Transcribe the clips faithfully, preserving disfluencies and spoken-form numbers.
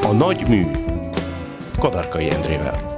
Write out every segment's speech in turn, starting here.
A nagy mű Kadarkai Endrével.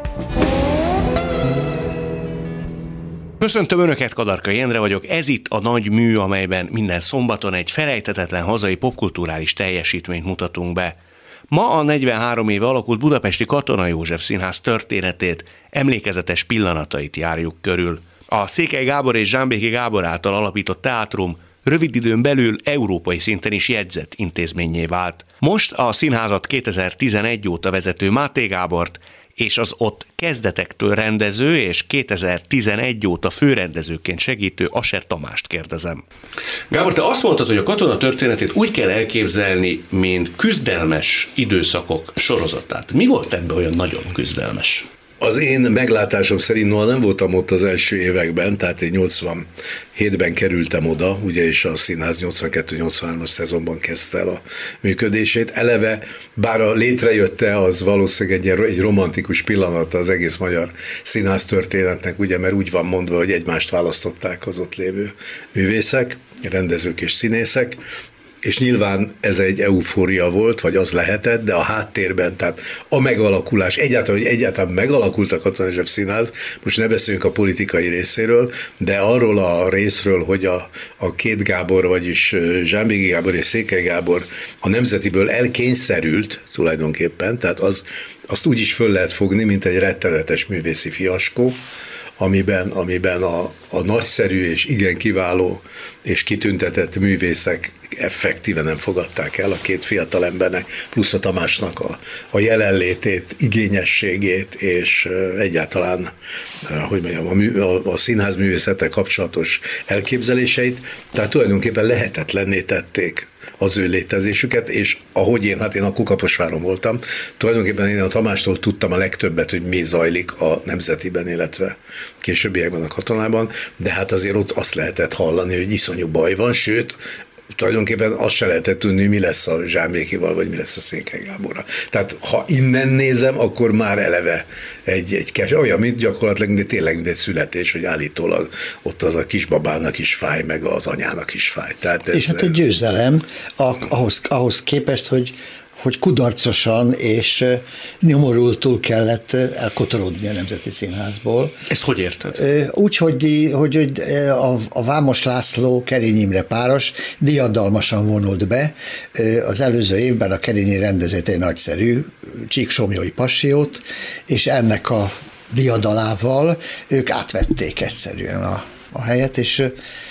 Köszöntöm Önöket, Kadarkai Endre vagyok. Ez itt a nagy mű, amelyben minden szombaton egy felejthetetlen hazai popkulturális teljesítményt mutatunk be. Ma a negyvenhárom éve alakult budapesti Katona József Színház történetét, emlékezetes pillanatait járjuk körül. A Székely Gábor és Zsámbéki Gábor által alapított teátrum rövid időn belül európai szinten is jegyzett intézménnyé vált. Most a színházat kétezer-tizenegy óta vezető Máté Gábort és az ott kezdetektől rendező és kétezer-tizenegy óta főrendezőként segítő Asser Tamást kérdezem. Gábor, te azt mondtad, hogy a Katona történetét úgy kell elképzelni, mint küzdelmes időszakok sorozatát. Mi volt ebben olyan nagyon küzdelmes? Az én meglátásom szerint noha nem voltam ott az első években, tehát én nyolcvanhétben kerültem oda, ugye, és a színház nyolcvankettő-nyolcvanhármas szezonban kezdte el a működését. Eleve, bár a létrejötte, az valószínűleg egy, egy romantikus pillanata az egész magyar színház történetnek, ugye, mert úgy van mondva, hogy egymást választották az ott lévő művészek, rendezők és színészek, és nyilván ez egy eufória volt, vagy az lehetett, de a háttérben, tehát a megalakulás, egyáltalán, hogy egyáltalán megalakult a Katona József Színház, most ne beszéljünk a politikai részéről, de arról a részről, hogy a, a két Gábor, vagyis Zsámbéki Gábor és Székely Gábor a Nemzetiből elkényszerült tulajdonképpen, tehát az, azt úgy is föl lehet fogni, mint egy rettenetes művészi fiaskó, amiben, amiben a, a nagyszerű és igen kiváló és kitüntetett művészek effektíven nem fogadták el a két fiatal embernek, plusz a Tamásnak a, a jelenlétét, igényességét, és egyáltalán, hogy mondjam, a, mű, a, a színház művészettel kapcsolatos elképzeléseit, tehát tulajdonképpen lehetetlenné tették az ő létezésüket, és ahogy én, hát én a Kaposváron voltam, tulajdonképpen én a Tamástól tudtam a legtöbbet, hogy mi zajlik a Nemzetiben, illetve későbbiekben a Katonában, de hát azért ott azt lehetett hallani, hogy iszonyú baj van, sőt, tulajdonképpen azt se lehetett tudni, mi lesz a Zsámbékival, vagy mi lesz a Székely Gáborral. Tehát ha innen nézem, akkor már eleve egy, egy kes, olyan, mint gyakorlatilag, de tényleg mint egy születés, hogy állítólag ott az a kisbabának is fáj, meg az anyának is fáj. Tehát ez, és hát egy győzelem ahhoz, ahhoz képest, hogy hogy kudarcosan és nyomorultul kellett elkotorodni a Nemzeti Színházból. Ezt hogy érted? Úgy, hogy, hogy, hogy a, a Vámos László Kerény Imre páros diadalmasan vonult be. Az előző évben a Kerényi rendezett egy nagyszerű Csíksomlyói Passiót, és ennek a diadalával ők átvették egyszerűen a, a helyet, és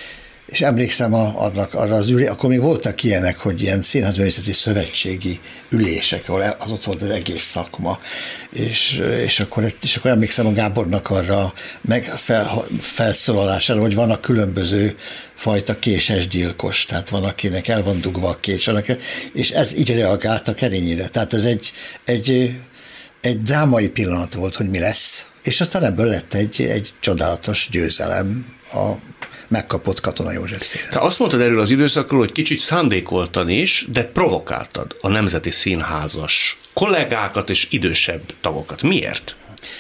És emlékszem a, arra, arra az ülé, akkor még voltak ilyenek, hogy ilyen színházművészeti szövetségi ülések, ahol az ott volt az egész szakma, és, és, akkor, és akkor emlékszem a Gábornak arra meg fel, felszólalására, hogy vannak különböző fajta késes gyilkos, tehát van, akinek el van dugva a kés, és ez így reagált a Kerényire. Tehát ez egy, egy, egy drámai pillanat volt, hogy mi lesz, és aztán ebből lett egy, egy csodálatos győzelem a megkapott Katona József Színház. Te azt mondtad erről az időszakról, hogy kicsit szándékoltan is, de provokáltad a Nemzeti Színházas kollégákat és idősebb tagokat. Miért?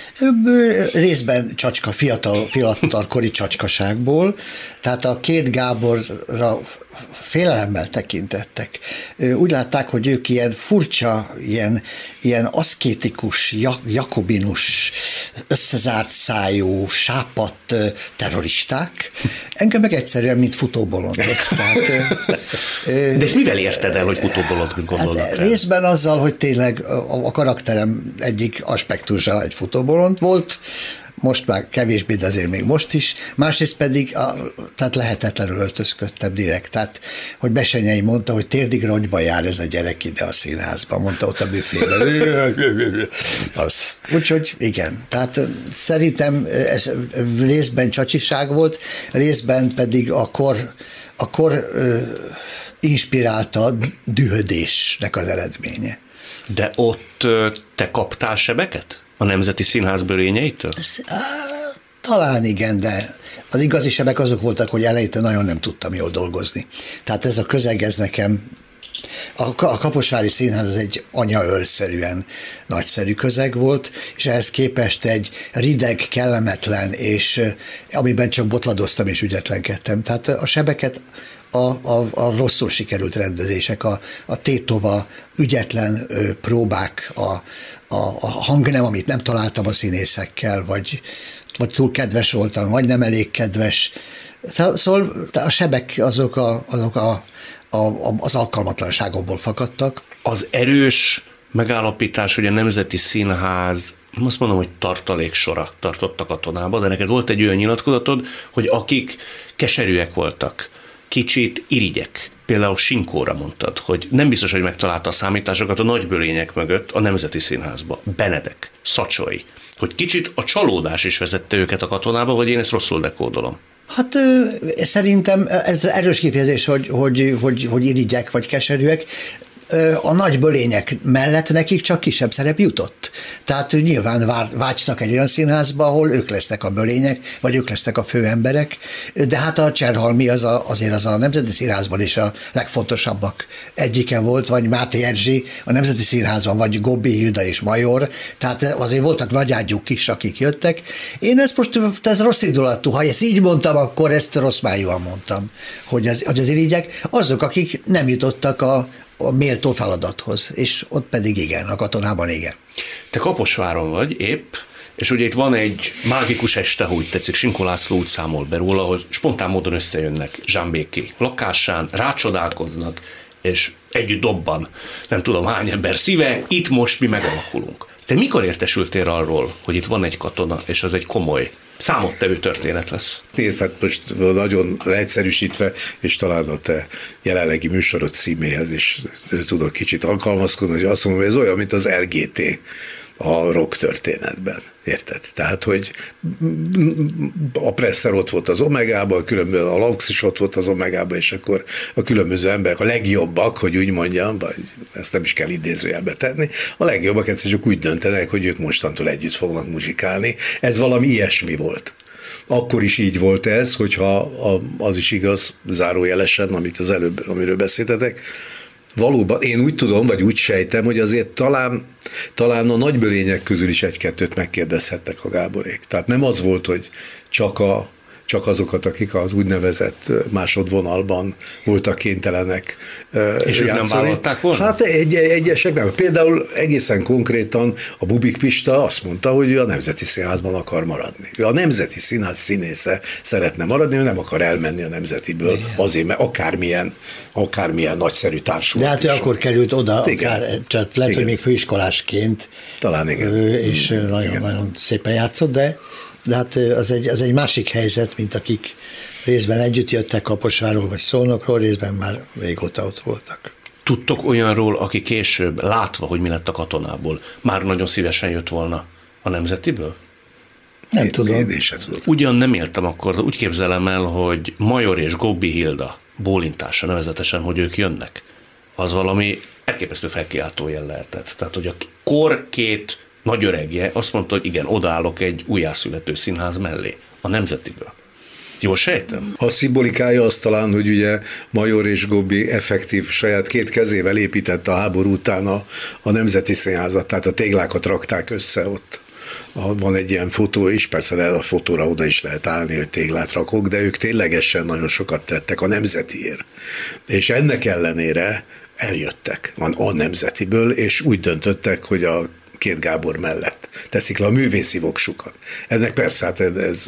Részben csacska, fiatal, fiatalkori csacskaságból, tehát a két Gáborra félelemmel tekintettek. Úgy látták, hogy ők ilyen furcsa, ilyen, ilyen aszkétikus, jakobinus, összezárt szájú, sápadt terroristák. Engem meg egyszerűen, mint futóbolondot. Tehát, de ezt mivel érted el, hogy futóbolondot gondolnak hát rá? Részben azzal, hogy tényleg a, a karakterem egyik aspektusa egy futóbolond volt, most már kevésbé, de azért még most is. Másrészt pedig a, tehát lehetetlenül öltözködtem direkt. Tehát, hogy Besenyei mondta, hogy térdig rongyba jár ez a gyerek ide a színházba, mondta ott a büfében. Az. Úgyhogy igen. Tehát szerintem ez részben csacsiság volt, részben pedig a kor, a kor ö, inspirálta dühödésnek az eredménye. De ott te kaptál sebeket? A Nemzeti Színház bölényeitől? Talán igen, de az igazi sebek azok voltak, hogy eleinte nagyon nem tudtam jól dolgozni. Tehát ez a közeg, ez nekem, a, a Kaposvári Színház az egy anyaölszerűen nagyszerű közeg volt, és ehhez képest egy rideg, kellemetlen, és amiben csak botladoztam és ügyetlenkedtem. Tehát a sebeket a, a, a rosszul sikerült rendezések, a, a tétova, ügyetlen ö, próbák, a, a, a hangnem, amit nem találtam a színészekkel, vagy, vagy túl kedves voltam, vagy nem elég kedves. Szóval a sebek azok, a, azok a, a, az alkalmatlanságokból fakadtak. Az erős megállapítás, hogy a Nemzeti Színház, nem azt mondom, hogy tartaléksora tartott a Katonába, de neked volt egy olyan nyilatkozatod, hogy akik keserűek voltak, kicsit irigyek, például Sinkóra mondtad, hogy nem biztos, hogy megtalálta a számításokat a nagybölények mögött a Nemzeti Színházba. Benedek, Szacsai, hogy kicsit a csalódás is vezette őket a Katonába, vagy én ezt rosszul dekódolom? Hát szerintem ez erős kifejezés, hogy, hogy, hogy, hogy irigyek vagy keserűek. A nagy bölények mellett nekik csak kisebb szerep jutott. Tehát nyilván vágytak egy olyan színházba, ahol ők lesznek a bölények, vagy ők lesznek a főemberek, de hát a Cserhalmi az a, azért az a Nemzeti Színházban is a legfontosabbak egyike volt, vagy Máté Erzsi a Nemzeti Színházban, vagy Gobbi Hilda és Major, tehát azért voltak nagyágyúk is, akik jöttek. Én ezt most, ez rossz indulatú, ha ezt így mondtam, akkor ezt rossz májúan mondtam, hogy az, hogy az irigyek azok, akik nem jutottak a a méltó feladathoz, és ott pedig igen, a Katonában igen. Te Kaposváron vagy épp, és ugye itt van egy mágikus este, ha úgy tetszik, Sinkó László úgy számol be róla, hogy spontán módon összejönnek Zsámbéki lakásán, rácsodálkoznak, és együtt dobban, nem tudom hány ember szíve, itt most mi megalakulunk. Te mikor értesültél arról, hogy itt van egy katona, és az egy komoly, számottevő történet lesz? Nézd, hát most nagyon leegyszerűsítve, és talán a te jelenlegi műsorod címéhez is tudok kicsit alkalmazkodni, hogy azt mondom, hogy ez olyan, mint az el gé té a rock történetben. Érted? Tehát, hogy a Presser ott volt az Omegában, a, különböző, a Laux is ott volt az Omegában, és akkor a különböző emberek, a legjobbak, hogy úgy mondjam, vagy ezt nem is kell idézőjelbe tenni, a legjobbak egyszerűen csak úgy döntenek, hogy ők mostantól együtt fognak muzsikálni. Ez valami ilyesmi volt. Akkor is így volt ez, hogyha az is igaz, zárójelesen, amit az előbb, amiről beszéltetek, valóban, én úgy tudom, vagy úgy sejtem, hogy azért talán, talán a nagybölények közül is egy-kettőt megkérdezhettek a Gáborék. Tehát nem az volt, hogy csak, a, csak azokat, akik az úgynevezett másodvonalban voltak kénytelenek és játszani. ők nem vállalták volna? Hát egy, egyesek nem. Például egészen konkrétan a Bubik Pista azt mondta, hogy ő a Nemzeti Színházban akar maradni. Ő a Nemzeti Színház színésze szeretne maradni, ő nem akar elmenni a Nemzetiből, igen, azért, mert akármilyen, akármilyen nagyszerű társulat. De hát ő is akkor került oda, igen, akár, csak lehet, hogy még főiskolásként. Talán igen. És nagyon-nagyon szépen játszott, de de hát az egy, az egy másik helyzet, mint akik részben együtt jöttek Kaposvárról vagy Szolnokról, részben már régóta ott voltak. Tudtok olyanról, aki később, látva, hogy mi lett a Katonából, már nagyon szívesen jött volna a Nemzetiből? Nem én, tudom. Én, én sem tudom. Ugyan nem éltem akkor, de úgy képzelem el, hogy Major és Gobbi Hilda bólintása nevezetesen, hogy ők jönnek, az valami elképesztő felkiáltó jel lehetett. Tehát, hogy a kor két nagy öregje azt mondta, hogy igen, odaállok egy újjászülető színház mellé, a Nemzetiből. Jól sejtem? A szimbolikája az talán, hogy ugye Major és Gobbi effektív saját két kezével építette a háború után a, a Nemzeti Színházat, tehát a téglákat rakták össze ott. Van egy ilyen fotó is, persze a fotóra oda is lehet állni, hogy téglát rakok, de ők ténylegesen nagyon sokat tettek a Nemzetiért. És ennek ellenére eljöttek a, a Nemzetiből, és úgy döntöttek, hogy a két Gábor mellett teszik le a művészi voksukat. Ennek persze, hát ez,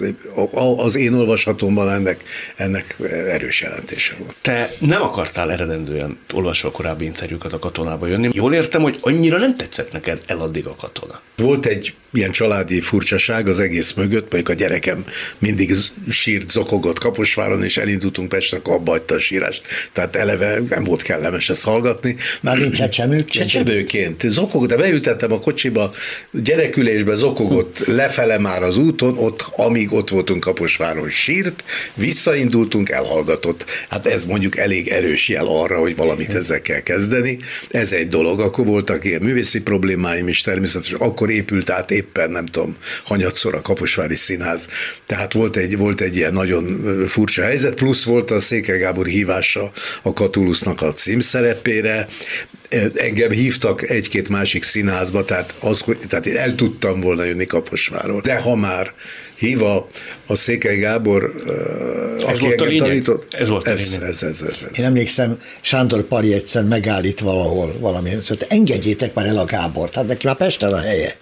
az én olvasatomban ennek, ennek erős jelentése volt. Te nem akartál eredendően, olvasol korábbi interjúkat a Katonába jönni. Jól értem, hogy annyira nem tetszett neked el addig a Katona? Volt egy ilyen családi furcsaság az egész mögött, mondjuk a gyerekem mindig sírt, zokogott Kaposváron, és elindultunk Pestre, akkor abba hagyta a sírást. Tehát eleve nem volt kellemes ezt hallgatni. Mármint csecsemőként? Csecsemőként. Zokog, de beültettem a kocsiba, gyerekülésbe zokogott lefele már az úton, ott, amíg ott voltunk Kaposváron, sírt, visszaindultunk, elhallgatott. Hát ez mondjuk elég erős jel arra, hogy valamit ezzel kell kezdeni. Ez egy dolog. Akkor voltak ilyen művészi problémáim is természetesen, akkor épült át éppen, nem tudom, hanyatszor a Kaposvári Színház. Tehát volt egy, volt egy ilyen nagyon furcsa helyzet, plusz volt a Székely Gábor hívása a Catulusnak a címszerepére. engem hívtak egy-két másik színházba, tehát, az, tehát én el tudtam volna jönni Kaposvárról. De ha már hív a, a Székely Gábor, ez aki volt engem tanított, ez volt a ez, ez, ez, ez, ez. Én emlékszem, Sándor Pari egyszer megállít valahol valami, szóval engedjétek már el a Gábort, hát neki már Pesten a helye.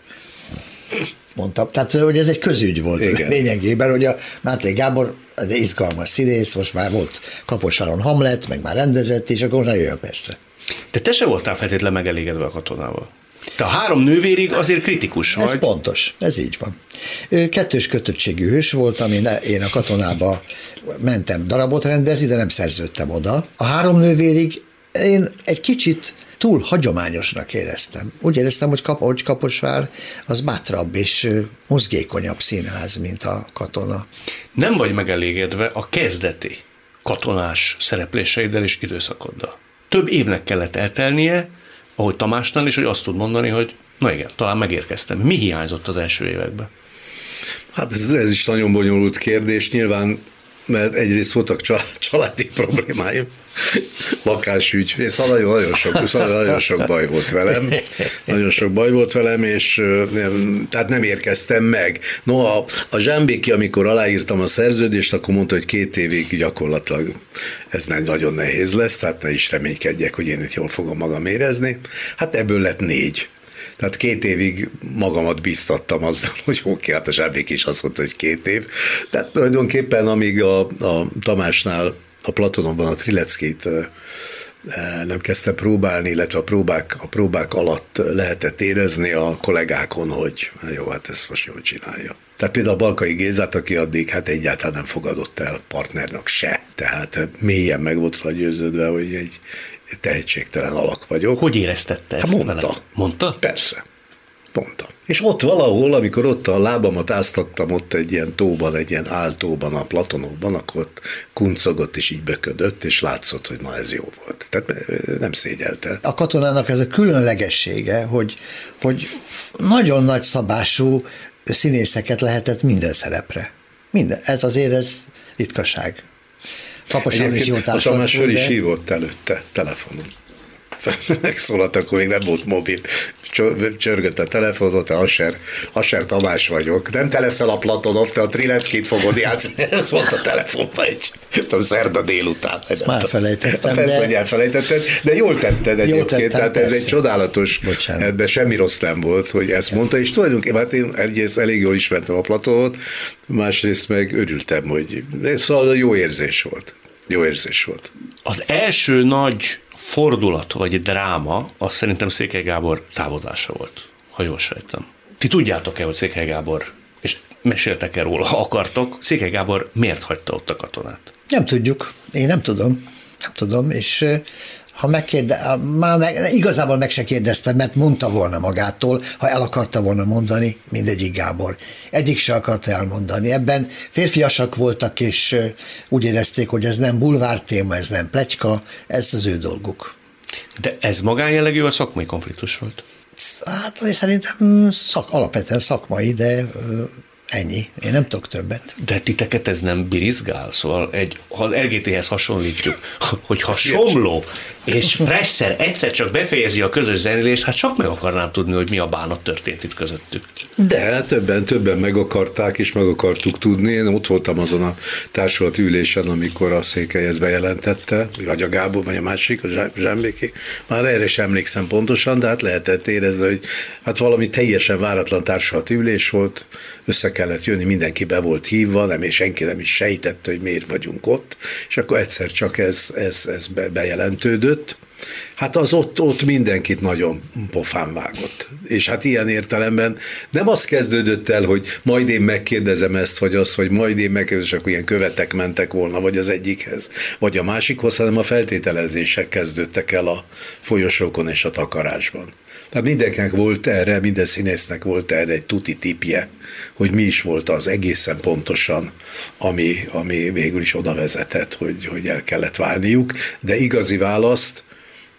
Mondtam, tehát hogy ez egy közügy volt. Igen. Lényegében, hogy a Máté Gábor egy izgalmas színész, most már volt Kaposváron Hamlet, meg már rendezett, és akkor most jöjjön Pestre. De te se voltál feltétlenül megelégedve a Katonával. Te a három nővérig azért kritikus vagy. Ez pontos, ez így van. Kettős kötöttségű hős voltam, én, én a Katonába mentem darabot rendezni, de nem szerződtem oda. A három nővérig én egy kicsit túl hagyományosnak éreztem. Úgy éreztem, hogy, Kap, hogy Kaposvár az bátrabb és mozgékonyabb színház, mint a Katona. Nem vagy megelégedve a kezdeti katonás szerepléseiddel és időszakoddal. Több évnek kellett eltelnie, ahogy Tamásnál is, hogy azt tud mondani, hogy na igen, talán megérkeztem. Mi hiányzott az első években? Hát ez, ez is nagyon bonyolult kérdés, nyilván, mert egyrészt voltak családi problémáim, lakásügy, szóval nagyon, nagyon, sok, szóval nagyon sok baj volt velem, nagyon sok baj volt velem, és nem, tehát nem érkeztem meg. No, a, a Zsámbéki, amikor aláírtam a szerződést, akkor mondta, hogy két évig gyakorlatilag ez nem nagyon nehéz lesz, tehát ne is reménykedjek, hogy én itt jól fogom magam érezni. Hát ebből lett négy. Tehát két évig magamat bíztattam azzal, hogy oké, hát a Zsámbék is azt mondta, hogy két év. Tehát tulajdonképpen amíg a, a Tamásnál, a Platononban a Trileckit nem kezdtem próbálni, illetve a próbák, a próbák alatt lehetett érezni a kollégákon, hogy jó, hát ezt most jól csinálja. Tehát például a Balkai Gézát, aki addig hát egyáltalán nem fogadott el partnernak se. Tehát mélyen meg volt rá győződve, hogy egy tehetségtelen alak vagyok. Hogy éreztette ezt? Hát mondta. Vele? Mondta? Persze. Mondta. És ott valahol, amikor ott a lábamat áztattam ott egy ilyen tóban, egy ilyen áltóban, a Platonokban, akkor ott kuncogott és így böködött, és látszott, hogy na ez jó volt. Tehát nem szégyelte. A Katonának ez a különlegessége, hogy, hogy nagyon nagy szabású színészeket lehetett minden szerepre. Minden. Ez azért ez ritkaság. Kaposan is jó társult. A Tamás föl is hívott előtte telefonon. Megszólalt, akkor még nem volt mobil. Csörgött a telefon, ott Asser, Asser Tamás vagyok. Nem te leszel a Platonov, te a Trileckit fogod játszani. Ez volt a telefonban egy, tudom, szerda délután. Ezt már felejtettem. Persze, de... hogy elfelejtetted, de jól tetted egyébként, tettem, tehát ez persze. Egy csodálatos, Bocsánat. Ebben semmi rossz nem volt, hogy ezt mondta, és tulajdonképpen hát én egyrészt elég jól ismertem a Platonot, másrészt meg örültem, hogy szóval jó érzés volt. Jó érzés volt. Az első nagy fordulat vagy dráma, az szerintem Székely Gábor távozása volt, ha jól sejtem. Ti tudjátok-e, hogy Székely Gábor, és meséltek-e róla, ha akartok, Székely Gábor miért hagyta ott a Katonát? Nem tudjuk, én nem tudom, nem tudom, és ha megkérde, már meg, igazából meg se kérdeztem, mert mondta volna magától, ha el akarta volna mondani, mindegyik Gábor. Egyik se akarta elmondani. Ebben férfiasak voltak, és úgy érezték, hogy ez nem bulvár téma, ez nem pletyka, ez az ő dolguk. De ez magánjellegű vagy szakmai konfliktus volt? Hát szerintem szak, alapvetően szakmai, de ennyi. Én nem tudok többet. De titeket ez nem birizgál? Szóval egy, ha az er gé téhez hasonlítjuk, hogyha Somló és Presser egyszer csak befejezi a közös zenélést, hát csak meg akarnám tudni, hogy mi a bánat történt itt közöttük. De többen, többen meg akarták, és meg akartuk tudni. Én ott voltam azon a társulati ülésen, amikor a Székely ezt bejelentette, vagy a Gábor, vagy a másik, a Zsámbéki. Már erre sem emlékszem pontosan, de hát lehetett érezni, hogy hát valami teljesen váratlan társulati ülés volt, össze kellett jönni, mindenki be volt hívva, nem, és senki nem is sejtette, hogy miért vagyunk ott, és akkor egyszer csak ez, ez, ez bejelentődött. Hát az ott, ott mindenkit nagyon pofán vágott. És hát ilyen értelemben nem az kezdődött el, hogy majd én megkérdezem ezt, vagy azt, vagy majd én megkérdezem, és akkor ilyen követek mentek volna, vagy az egyikhez, vagy a másikhoz, hanem a feltételezések kezdődtek el a folyosókon és a takarásban. Tehát mindenkinek volt erre, minden színésznek volt erre egy tuti tipje, hogy mi is volt az egészen pontosan, ami, ami végül is oda vezetett, hogy, hogy el kellett válniuk, de igazi választ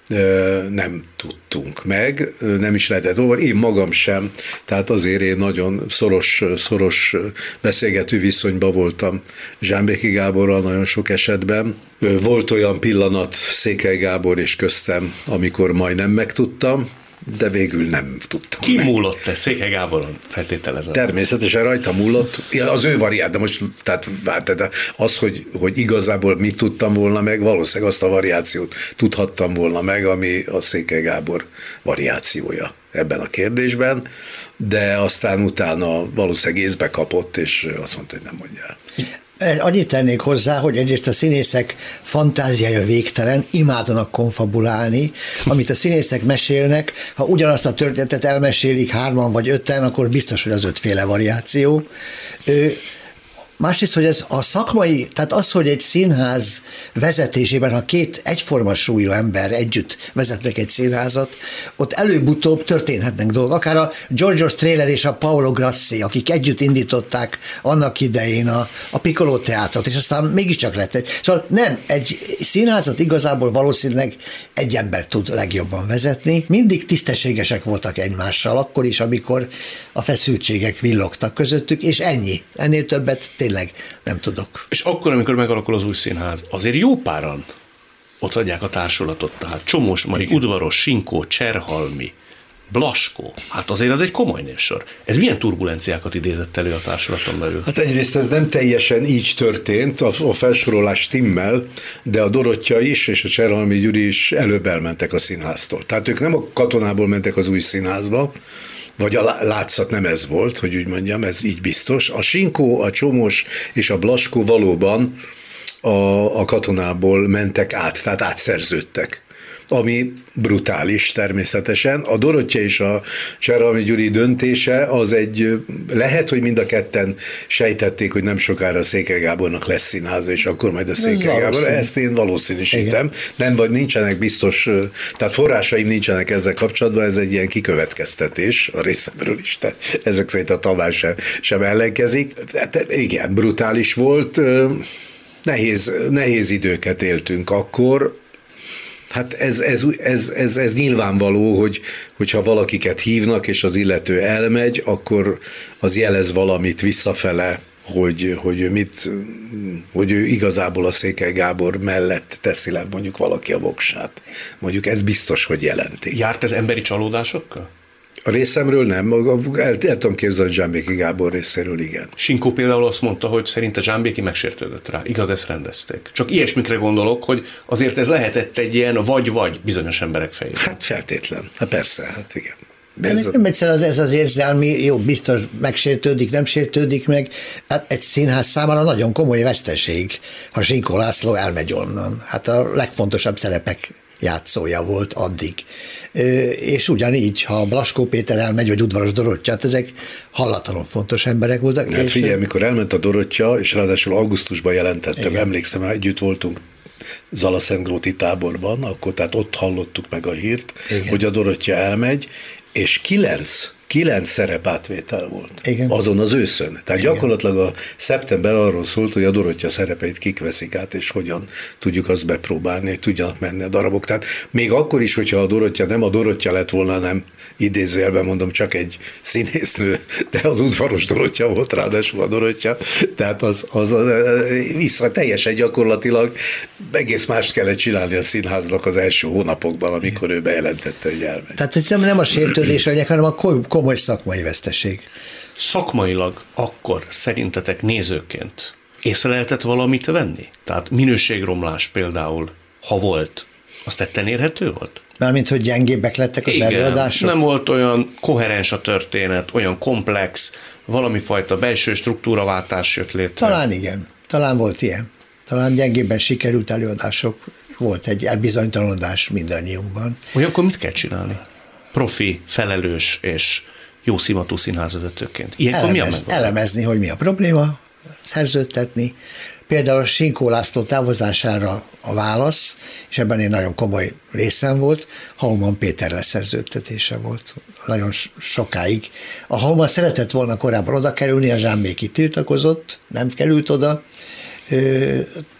nem tudtunk meg, nem is lehetett olvasni, én magam sem, tehát azért én nagyon szoros, szoros beszélgető viszonyban voltam Zsámbéki Gáborral nagyon sok esetben. Volt olyan pillanat Székely Gábor és köztem, amikor majdnem megtudtam, de végül nem tudtam. Ki meg. múlott te Székely Gáboron, feltételezem? Természetesen rajta múlott, az ő variált, de most tehát, tehát az, hogy, hogy igazából mit tudtam volna meg, valószínűleg azt a variációt tudhattam volna meg, ami a Székely Gábor variációja ebben a kérdésben, de aztán utána valószínűleg észbe kapott, és azt mondta, hogy nem mondja el. Annyit tennék hozzá, hogy egyrészt a színészek fantáziája végtelen, imádnak konfabulálni, amit a színészek mesélnek, ha ugyanazt a történetet elmesélik hárman vagy öten, akkor biztos, hogy az ötféle variáció. Másrészt, hogy ez a szakmai, tehát az, hogy egy színház vezetésében, ha két egyforma súlyú ember együtt vezetnek egy színházat, ott előbb-utóbb történhetnek dolgok. Akár a Giorgio Strehler és a Paolo Grassi, akik együtt indították annak idején a, a Piccolo teátrat, és aztán mégiscsak lett egy. Szóval nem, egy színházat igazából valószínűleg egy ember tud legjobban vezetni. Mindig tisztességesek voltak egymással, akkor is, amikor a feszültségek villogtak közöttük, és ennyi. Ennél többet tényleg nem tudok. És akkor, amikor megalakul az új színház, azért jó páran ott adják a társulatot, tehát Csomós Mari, Udvaros, Sinkó, Cserhalmi, Blaskó, hát azért az egy komoly névsor. Ez milyen turbulenciákat idézett elő a társulaton belül? Hát egyrészt ez nem teljesen így történt, a, a felsorolás timmel, de a Dorottya is és a Cserhalmi Gyuri is előbb elmentek a színháztól. Tehát ők nem a Katonából mentek az új színházba, vagy a látszat nem ez volt, hogy úgy mondjam, ez így biztos. A Sinkó, a Csomós és a Blaskó valóban a, a Katonából mentek át, tehát átszerződtek, ami brutális természetesen. A Dorottya és a Cserhalmi Gyuri döntése az egy, lehet, hogy mind a ketten sejtették, hogy nem sokára Székely Gábornak lesz színháza, és akkor majd a Székely Gábor, ezt én valószínűsítem. Nem, vagy nincsenek biztos, tehát forrásaim nincsenek ezzel kapcsolatban, ez egy ilyen kikövetkeztetés a részemről is, de ezek szerint a Tamás sem, sem ellenkezik. Tehát igen, brutális volt, nehéz, nehéz időket éltünk akkor. Hát ez, ez, ez, ez, ez nyilvánvaló, hogy, hogyha valakiket hívnak, és az illető elmegy, akkor az jelez valamit visszafele, hogy, hogy, ő mit, hogy ő igazából a Székely Gábor mellett teszi le mondjuk valaki a voksát. Mondjuk ez biztos, hogy jelenti. Járt ez emberi csalódásokkal? A részemről nem, el, el tudom képzelni, Zsámbéki Gábor részéről igen. Sinkó például azt mondta, hogy szerinte Zsámbéki megsértődött rá, igaz, ezt rendezték. Csak ilyesmikre gondolok, hogy azért ez lehetett egy ilyen vagy-vagy bizonyos emberek fejében. Hát feltétlen, hát persze, hát igen. Ez nem egyszer az, ez az érzelmi, jó, biztos megsértődik, nem sértődik meg. Hát egy színház számára nagyon komoly veszteség, ha Sinkó László elmegy onnan. Hát a legfontosabb szerepek játszója volt addig. És ugyanígy, ha Blaskó Péter elmegy, vagy Udvaros Dorottya, hát ezek hallatlanul fontos emberek voltak. Hát figyelj, mikor elment a Dorottya, és ráadásul augusztusban jelentettem, igen. Emlékszem, együtt voltunk Zalaszentgróti táborban, akkor tehát ott hallottuk meg a hírt, igen. Hogy a Dorottya elmegy, és kilenc Kilenc szerepátvétel volt. Igen. Azon az őszön. Tehát igen. Gyakorlatilag a szeptember arról szólt, hogy a Dorottya szerepeit kik veszik át, és hogyan tudjuk azt bepróbálni, hogy tudjanak menni a darabok. Tehát még akkor is, hogyha a Dorottya nem a Dorottya lett volna, nem idézőjelben mondom, csak egy színésznő, de az Udvaros Dorottya volt ráadásul a Dorottya. Tehát az, az, az vissza teljesen gyakorlatilag egész mást kellett csinálni a színháznak az első hónapokban, amikor igen. Ő bejelentette, hogy elmegy. Tehát nem, nem a sértődés, hanem a komoly szakmai veszteség. Szakmailag akkor szerintetek nézőként észre lehetett valamit venni? Tehát minőségromlás például, ha volt, az tetten érhető volt? Mármint, hogy gyengébbek lettek az igen, előadások? Nem volt olyan koherens a történet, olyan komplex, valami fajta belső struktúraváltás jött létre. Talán igen, talán volt ilyen. Talán gyengébben sikerült előadások, volt egy elbizonytalanodás mindannyiunkban. Olyankor mit kell csinálni? Profi, felelős és jó szimatú színházvezetőként. Ilyenkor Elemez, mi a megoldás? Elemezni, hogy mi a probléma, szerződtetni. Például a Sinkó László távozására a válasz, és ebben egy nagyon komoly részem volt, Hauman Péter leszerződtetése volt. Nagyon sokáig. A Hauman szeretett volna korábban oda kerülni, a Zsámbéki tiltakozott, nem került oda.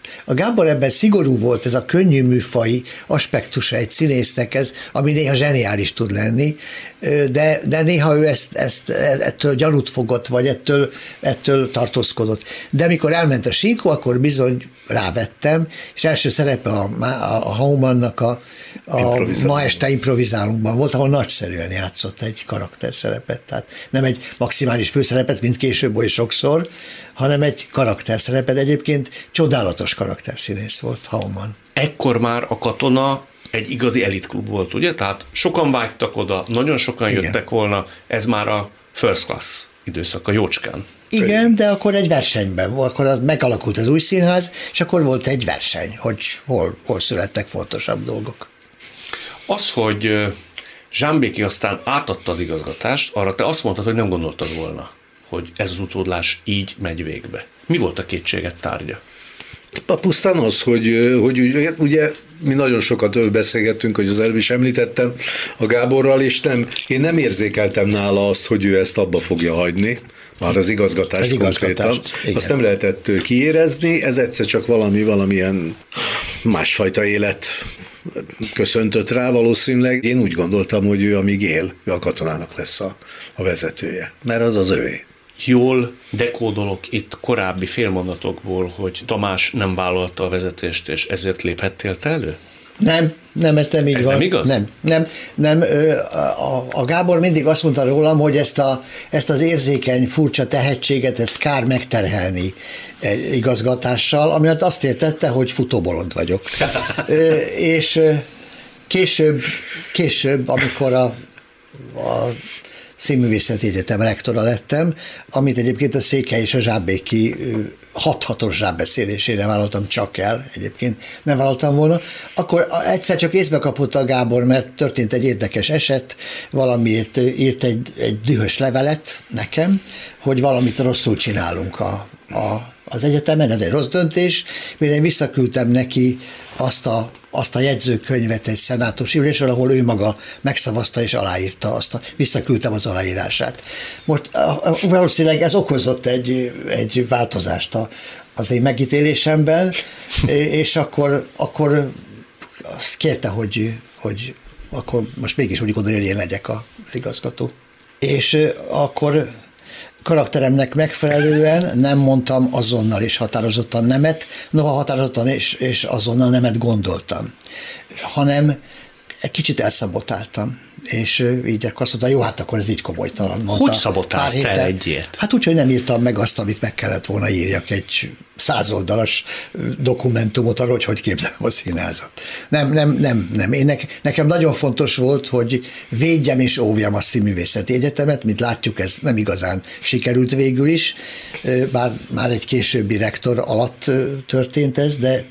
A Gábor ebben szigorú volt, ez a könnyű műfai aspektusa egy színésznek, ez, ami néha zseniális tud lenni, de, de néha ő ezt, ezt, ettől gyanút fogott, vagy ettől, ettől tartózkodott. De amikor elment a síkó, akkor bizony rávettem, és első szerepe a, a, a Haumannak a, a Ma este improvizálónkban volt, ahol nagyszerűen játszott egy karakterszerepet, tehát nem egy maximális főszerepet, mint később oly sokszor, hanem egy karakterszerepet. Egyébként csodálatos karakterszínész volt Hauman. Ekkor már a Katona egy igazi elitklub volt, ugye? Tehát sokan vágytak oda, nagyon sokan Igen. jöttek volna, ez már a first class időszaka jócskán. Igen, de akkor egy versenyben volt, akkor megalakult az új színház, és akkor volt egy verseny, hogy hol, hol születtek fontosabb dolgok. Az, hogy Zsámbéki aztán átadta az igazgatást, arra te azt mondtad, hogy nem gondoltad volna, hogy ez az utódlás így megy végbe. Mi volt a kétséget tárgya? Pusztán az, hogy, hogy ugye, ugye mi nagyon sokat beszélgettünk, hogy az előbb is említettem a Gáborral, és nem, én nem érzékeltem nála azt, hogy ő ezt abba fogja hagyni, már az igazgatást az konkrétan. Azt nem lehetett kiérezni, ez egyszer csak valami, valamilyen másfajta élet köszöntött rá valószínűleg. Én úgy gondoltam, hogy ő amíg él, ő a Katonának lesz a, a vezetője, mert az az övé. Jól dekódolok itt korábbi félmondatokból, hogy Tamás nem vállalta a vezetést, és ezért léphettél te elő? Nem, nem, ez nem így ez van. nem igaz? Nem, nem, nem a, a Gábor mindig azt mondta rólam, hogy ezt, a, ezt az érzékeny, furcsa tehetséget, ezt kár megterhelni egy igazgatással, ami azt értette, hogy futóbolond vagyok. És később, később, amikor a, a Színművészeti Egyetem rektora lettem, amit egyébként a Székely és a Zsámbéki hat-hatos zsábbeszélésére vállaltam csak el, egyébként nem vállaltam volna, akkor egyszer csak észbe kapott a Gábor, mert történt egy érdekes eset, valamiért írt egy, egy dühös levelet nekem, hogy valamit rosszul csinálunk a, a, az egyetemen, ez egy rossz döntés, mire én visszaküldtem neki azt a azt a jegyzőkönyvet egy szenátusi ülésről, ahol ő maga megszavazta és aláírta azt, a, visszaküldtem az aláírását. Most valószínűleg ez okozott egy, egy változást a, az én megítélésemben, és akkor, akkor azt kérte, hogy, hogy akkor most mégis úgy gondolja, hogy én legyek az igazgató. És akkor karakteremnek megfelelően nem mondtam azonnal és határozottan nemet, noha határozottan és, és azonnal nemet gondoltam, hanem egy kicsit elszabotáltam, és így akkor azt mondta, jó, hát akkor ez így komolytalan, mondta. Hogy szabotálsz te egy ilyet? Hát úgy, hogy nem írtam meg azt, amit meg kellett volna írjak, egy százoldalas dokumentumot arról, hogy hogy képzelem a színházat. Nem, nem, nem, nem. Én nek, nekem nagyon fontos volt, hogy védjem és óvjam a Színművészeti Egyetemet, mint látjuk, ez nem igazán sikerült végül is, bár már egy későbbi rektor alatt történt ez, de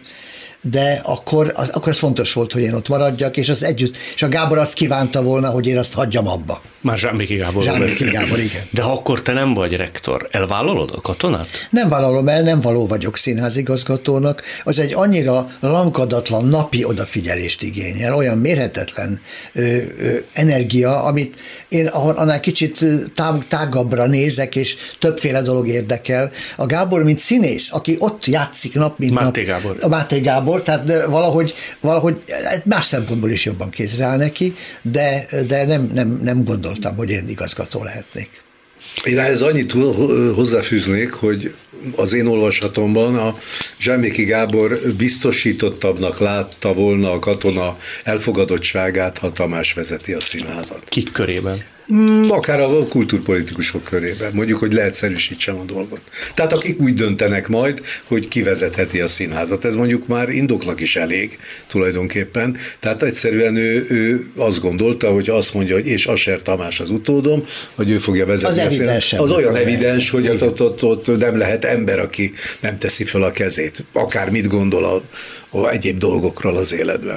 de akkor, az, akkor ez fontos volt, hogy én ott maradjak, és az együtt, és a Gábor azt kívánta volna, hogy én azt hagyjam abba. Már Zsámbéki Gábor. Zsámbéki Gábor, igen. De ha akkor te nem vagy rektor, elvállalod a Katonát? Nem vállalom el, nem való vagyok színházigazgatónak. Az egy annyira lankadatlan napi odafigyelést igényel, olyan mérhetetlen ö, ö, energia, amit én annál kicsit tág, tágabbra nézek, és többféle dolog érdekel. A Gábor, mint színész, aki ott játszik nap, mint Máté nap. Gábor. A Máté Gábor, tehát valahogy, valahogy más szempontból is jobban kézre áll neki, de, de nem, nem, nem gondoltam, hogy én igazgató lehetnék. Én ehhez annyit hozzáfűznék, hogy az én olvasatomban a Zsámbéki Gábor biztosítottabbnak látta volna a Katona elfogadottságát, ha Tamás vezeti a színházat. Kik körében? Akár a kultúrpolitikusok körében, mondjuk, hogy leegyszerűsítsem a dolgot. Tehát akik úgy döntenek majd, hogy kivezetheti a színházat. Ez mondjuk már indoknak is elég tulajdonképpen. Tehát egyszerűen ő, ő azt gondolta, hogy azt mondja, hogy és Asser Tamás az utódom, hogy ő fogja vezetni az a színházat. Az olyan evidens, hogy ott, ott, ott, ott nem lehet ember, aki nem teszi fel a kezét. Akár mit gondol a, a egyéb dolgokról az életben.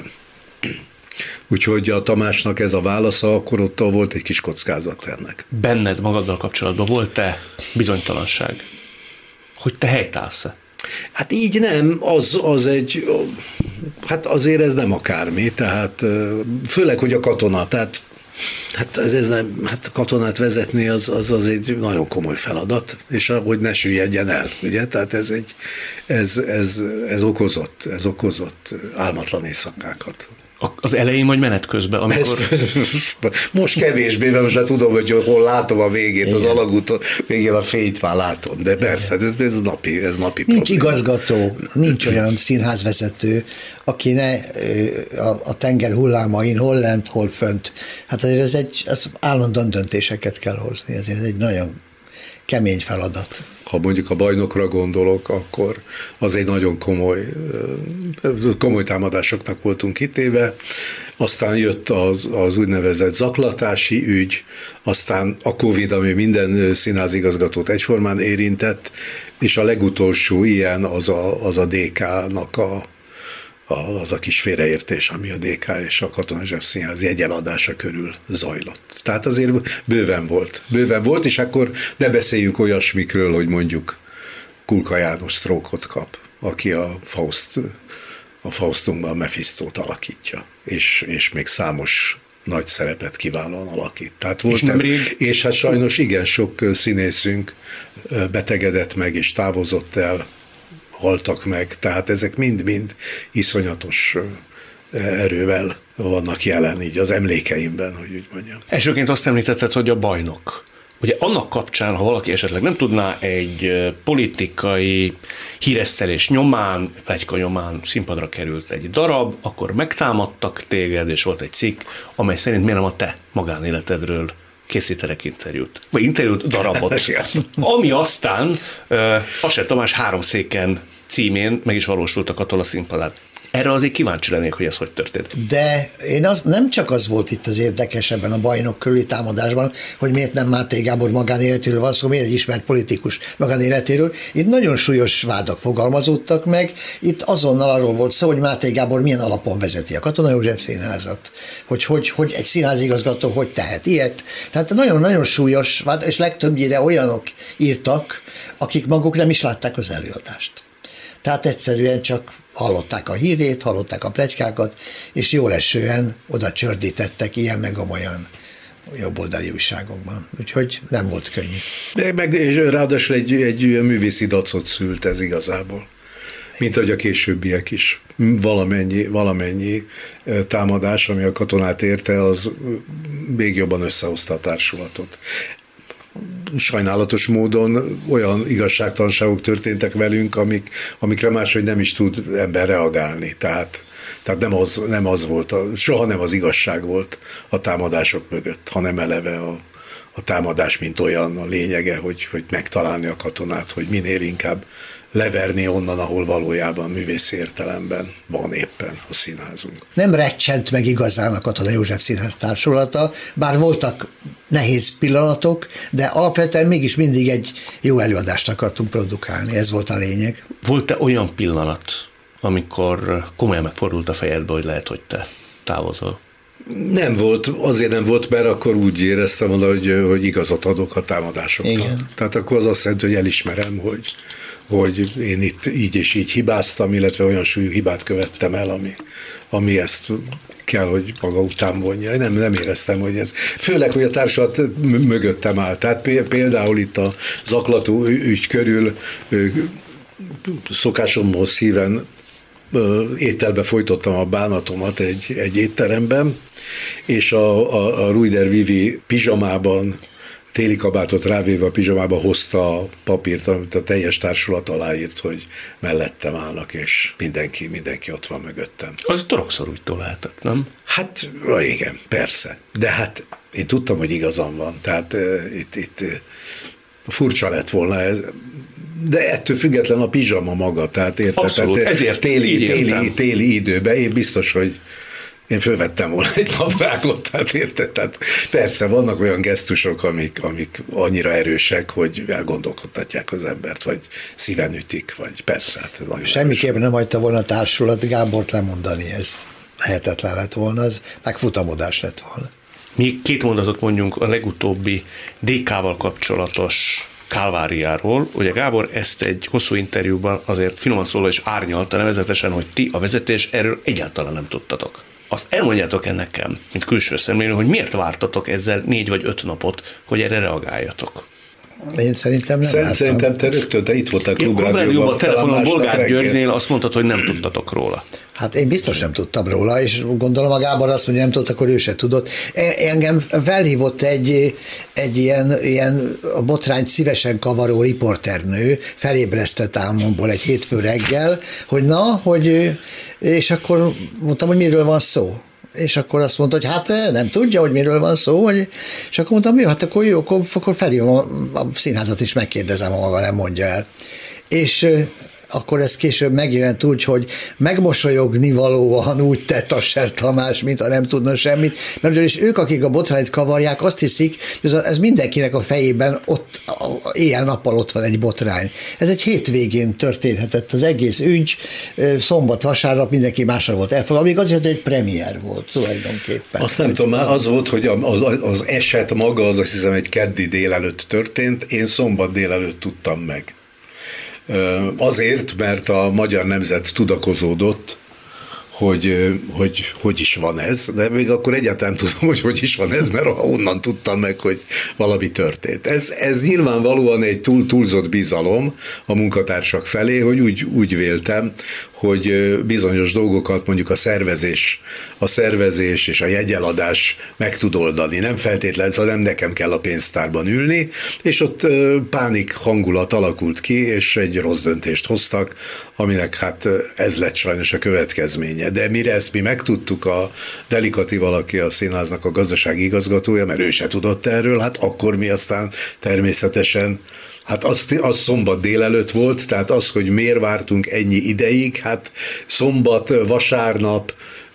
Úgyhogy a Tamásnak ez a válasza, akkor ott volt egy kis kockázat ennek. Benned magaddal kapcsolatban volt-e bizonytalanság? Hogy te helytállsz-e? Hát így nem, az, az egy, hát azért ez nem akármi, tehát főleg, hogy a Katona, tehát Hát ez, ez nem, hát katonát vezetni az, az, az egy nagyon komoly feladat, és hogy ne süllyedjen el, ugye? Tehát ez, egy, ez, ez, ez okozott, ez okozott álmatlan éjszakákat. Az elején vagy menet közben? Amikor... Most kevésbé, mert most már tudom, hogy hol látom a végét, igen. Az alagúton, végén a fényt már látom, de persze, ez, ez napi, ez napi nincs probléma. Igazgató, nincs olyan színházvezető, aki ne a, a tenger hullámain hol lent, hol fönt. Hát azért ez egy, ez állandóan döntéseket kell hozni, ezért ez egy nagyon kemény feladat. Ha mondjuk a bajnokra gondolok, akkor az egy nagyon komoly, komoly támadásoknak voltunk kitéve, aztán jött az, az úgynevezett zaklatási ügy, aztán a Covid, ami minden színházigazgatót egyformán érintett, és a legutolsó ilyen az a, az a dé ká-nak a, a, az a kis félreértés, ami a dé ká és a Katona József Színház jegyeladása körül zajlott. Tehát azért bőven volt. Bőven volt, és akkor ne beszéljünk olyasmikről, hogy mondjuk Kulka János sztrókot kap, aki a Faust, a Faustunkban a Mephistót alakítja, és, és még számos nagy szerepet kiválóan alakít. Tehát volt, és, nemrég... és hát sajnos igen sok színészünk betegedett meg, és távozott el, haltak meg, tehát ezek mind-mind iszonyatos erővel vannak jelen így az emlékeimben, hogy úgy mondjam. Elsőként azt említetted, hogy a bajnok. Ugye annak kapcsán, ha valaki esetleg nem tudná, egy politikai híresztelés nyomán, pletyka nyomán színpadra került egy darab, akkor megtámadtak téged, és volt egy cikk, amely szerint miért nem a te magánéletedről készítenek interjút, vagy interjút, darabot, ami aztán uh, Asser Tamás Háromszéken címén meg is valósult a Katona színpadán. Erre azért kíváncsi lennék, hogy ez hogy történt. De én az, nem csak az volt itt az érdekes ebben a bajnok körüli támadásban, hogy miért nem Máté Gábor magánéletéről van szó, miért egy ismert politikus magánéletéről. Itt nagyon súlyos vádak fogalmazódtak meg. Itt azonnal arról volt szó, hogy Máté Gábor milyen alapon vezeti a Katona József Színházat. Hogy, hogy, hogy egy színházigazgató hogy tehet ilyet. Tehát nagyon-nagyon súlyos vád, és legtöbbnyire olyanok írtak, akik maguk nem is látták az előadást. Tehát egyszerűen csak hallották a hírét, hallották a pletykákat, és jól esően oda csördítettek ilyen meg olyan jobboldali újságokban. Úgyhogy nem volt könnyű. De meg, és ráadásul egy, egy művészi dacot szült ez igazából. Mint ahogy a későbbiek is. Valamennyi, valamennyi támadás, ami a katonát érte, az még jobban összehozta a társulatot. Sajnálatos módon olyan igazságtalanságok történtek velünk, amik, amikre máshogy nem is tud ember reagálni. Tehát, tehát nem, az, nem az volt, a, soha nem az igazság volt a támadások mögött, hanem eleve a, a támadás, mint olyan a lényege, hogy, hogy megtalálni a katonát, hogy minél inkább leverni onnan, ahol valójában művészi értelemben van éppen a színházunk. Nem recsent meg igazán a Katona József Színház társulata, bár voltak nehéz pillanatok, de alapvetően mégis mindig egy jó előadást akartunk produkálni, ez volt a lényeg. Volt-e olyan pillanat, amikor komolyan megfordult a fejedbe, hogy lehet, hogy te távozol? Nem volt, azért nem volt, mert akkor úgy éreztem volna, hogy, hogy igazat adok a támadásoknak. Igen. Tehát akkor az azt jelenti, hogy elismerem, hogy hogy én itt így és így hibáztam, illetve olyan súlyú hibát követtem el, ami, ami ezt kell, hogy maga után vonja. Nem, nem éreztem, hogy ez. Főleg, hogy a társulat mögöttem áll. Tehát például itt a zaklató ügy körül szokásomhoz híven ételbe folytottam a bánatomat egy, egy étteremben, és a, a, a Ruider Vivi pizsamában, téli kabátot rávéve a pizsamába hozta a papírt, amit a teljes társulat aláírt, hogy mellettem állnak, és mindenki, mindenki ott van mögöttem. Az torokszorúgytól lehetett, nem? Hát igen, persze. De hát én tudtam, hogy igazam van. Tehát uh, itt, itt uh, furcsa lett volna ez. De ettől független a pizsama maga, tehát érted? Abszolút, tehát, ezért téli, téli, téli időben én biztos, hogy én fölvettem volna egy nadrágot, tehát érted? Tehát persze vannak olyan gesztusok, amik, amik annyira erősek, hogy elgondolkodtatják az embert, vagy szíven ütik, vagy persze. Hát semmiképpen nem hagyta volna a társulat Gábort lemondani, ez lehetetlen lett volna, az megfutamodás lett volna. Még két mondatot mondjunk a legutóbbi dé ká-val kapcsolatos kálváriáról. Ugye Gábor ezt egy hosszú interjúban azért finoman szólva is árnyalta, nevezetesen, hogy ti a vezetés erről egyáltalán nem tudtatok. azt elmondjátok el nekem, mint külső szemlélő, hogy miért vártatok ezzel négy vagy öt napot, hogy erre reagáljatok? Én szerintem nem Szerint, Szerintem te rögtön, te itt voltál Klubrádióban. A telefonon Bolgár Györgynél azt mondtad, hogy nem tudtatok róla. Hát én biztos nem tudtam róla, és gondolom a Gábor azt mondja, hogy nem tudott, akkor ő se tudott. Engem felhívott egy, egy ilyen, ilyen a botrányt szívesen kavaró riporternő, felébresztett álmomból egy hétfő reggel, hogy na, hogy, és akkor mondtam, hogy miről van szó. És akkor azt mondta, hogy hát nem tudja, hogy miről van szó, hogy, és akkor mondtam, jó, hát akkor jó, akkor, akkor felhívom a, a színházat is megkérdezem, ha maga nem mondja el. És akkor ez később megjelent úgy, hogy megmosolyogni valóan úgy tett a Ser Tamás, mint ha nem tudna semmit, mert ugyanis ők, akik a botrányt kavarják, azt hiszik, hogy ez mindenkinek a fejében ott, éjjel-nappal ott van egy botrány. Ez egy hétvégén történhetett az egész ügy, szombat-vasárnap mindenki másra volt elfogadva, még azért egy premier volt tulajdonképpen. Azt nem tudom, az volt, hogy az, az eset maga, az azt hiszem egy keddi délelőtt történt, én szombat délelőtt tudtam meg. Azért, mert a magyar nemzet tudakozódott, hogy, hogy hogy is van ez, de még akkor egyáltalán tudom, hogy hogy is van ez, mert onnan tudtam meg, hogy valami történt. Ez, ez nyilvánvalóan egy túl, túlzott bizalom a munkatársak felé, hogy úgy, úgy véltem, hogy bizonyos dolgokat mondjuk a szervezés, a szervezés és a jegyeladás meg tud oldani. Nem feltétlenül, szóval nem nekem kell a pénztárban ülni, és ott pánik hangulat alakult ki, és egy rossz döntést hoztak, aminek hát ez lett sajnos a következménye. De mire ezt mi megtudtuk, a Delikatív valaki a színháznak a gazdasági igazgatója, mert ő se tudott erről, hát akkor mi aztán természetesen hát az, az szombat délelőtt volt, tehát az, hogy miért vártunk ennyi ideig, hát szombat, vasárnap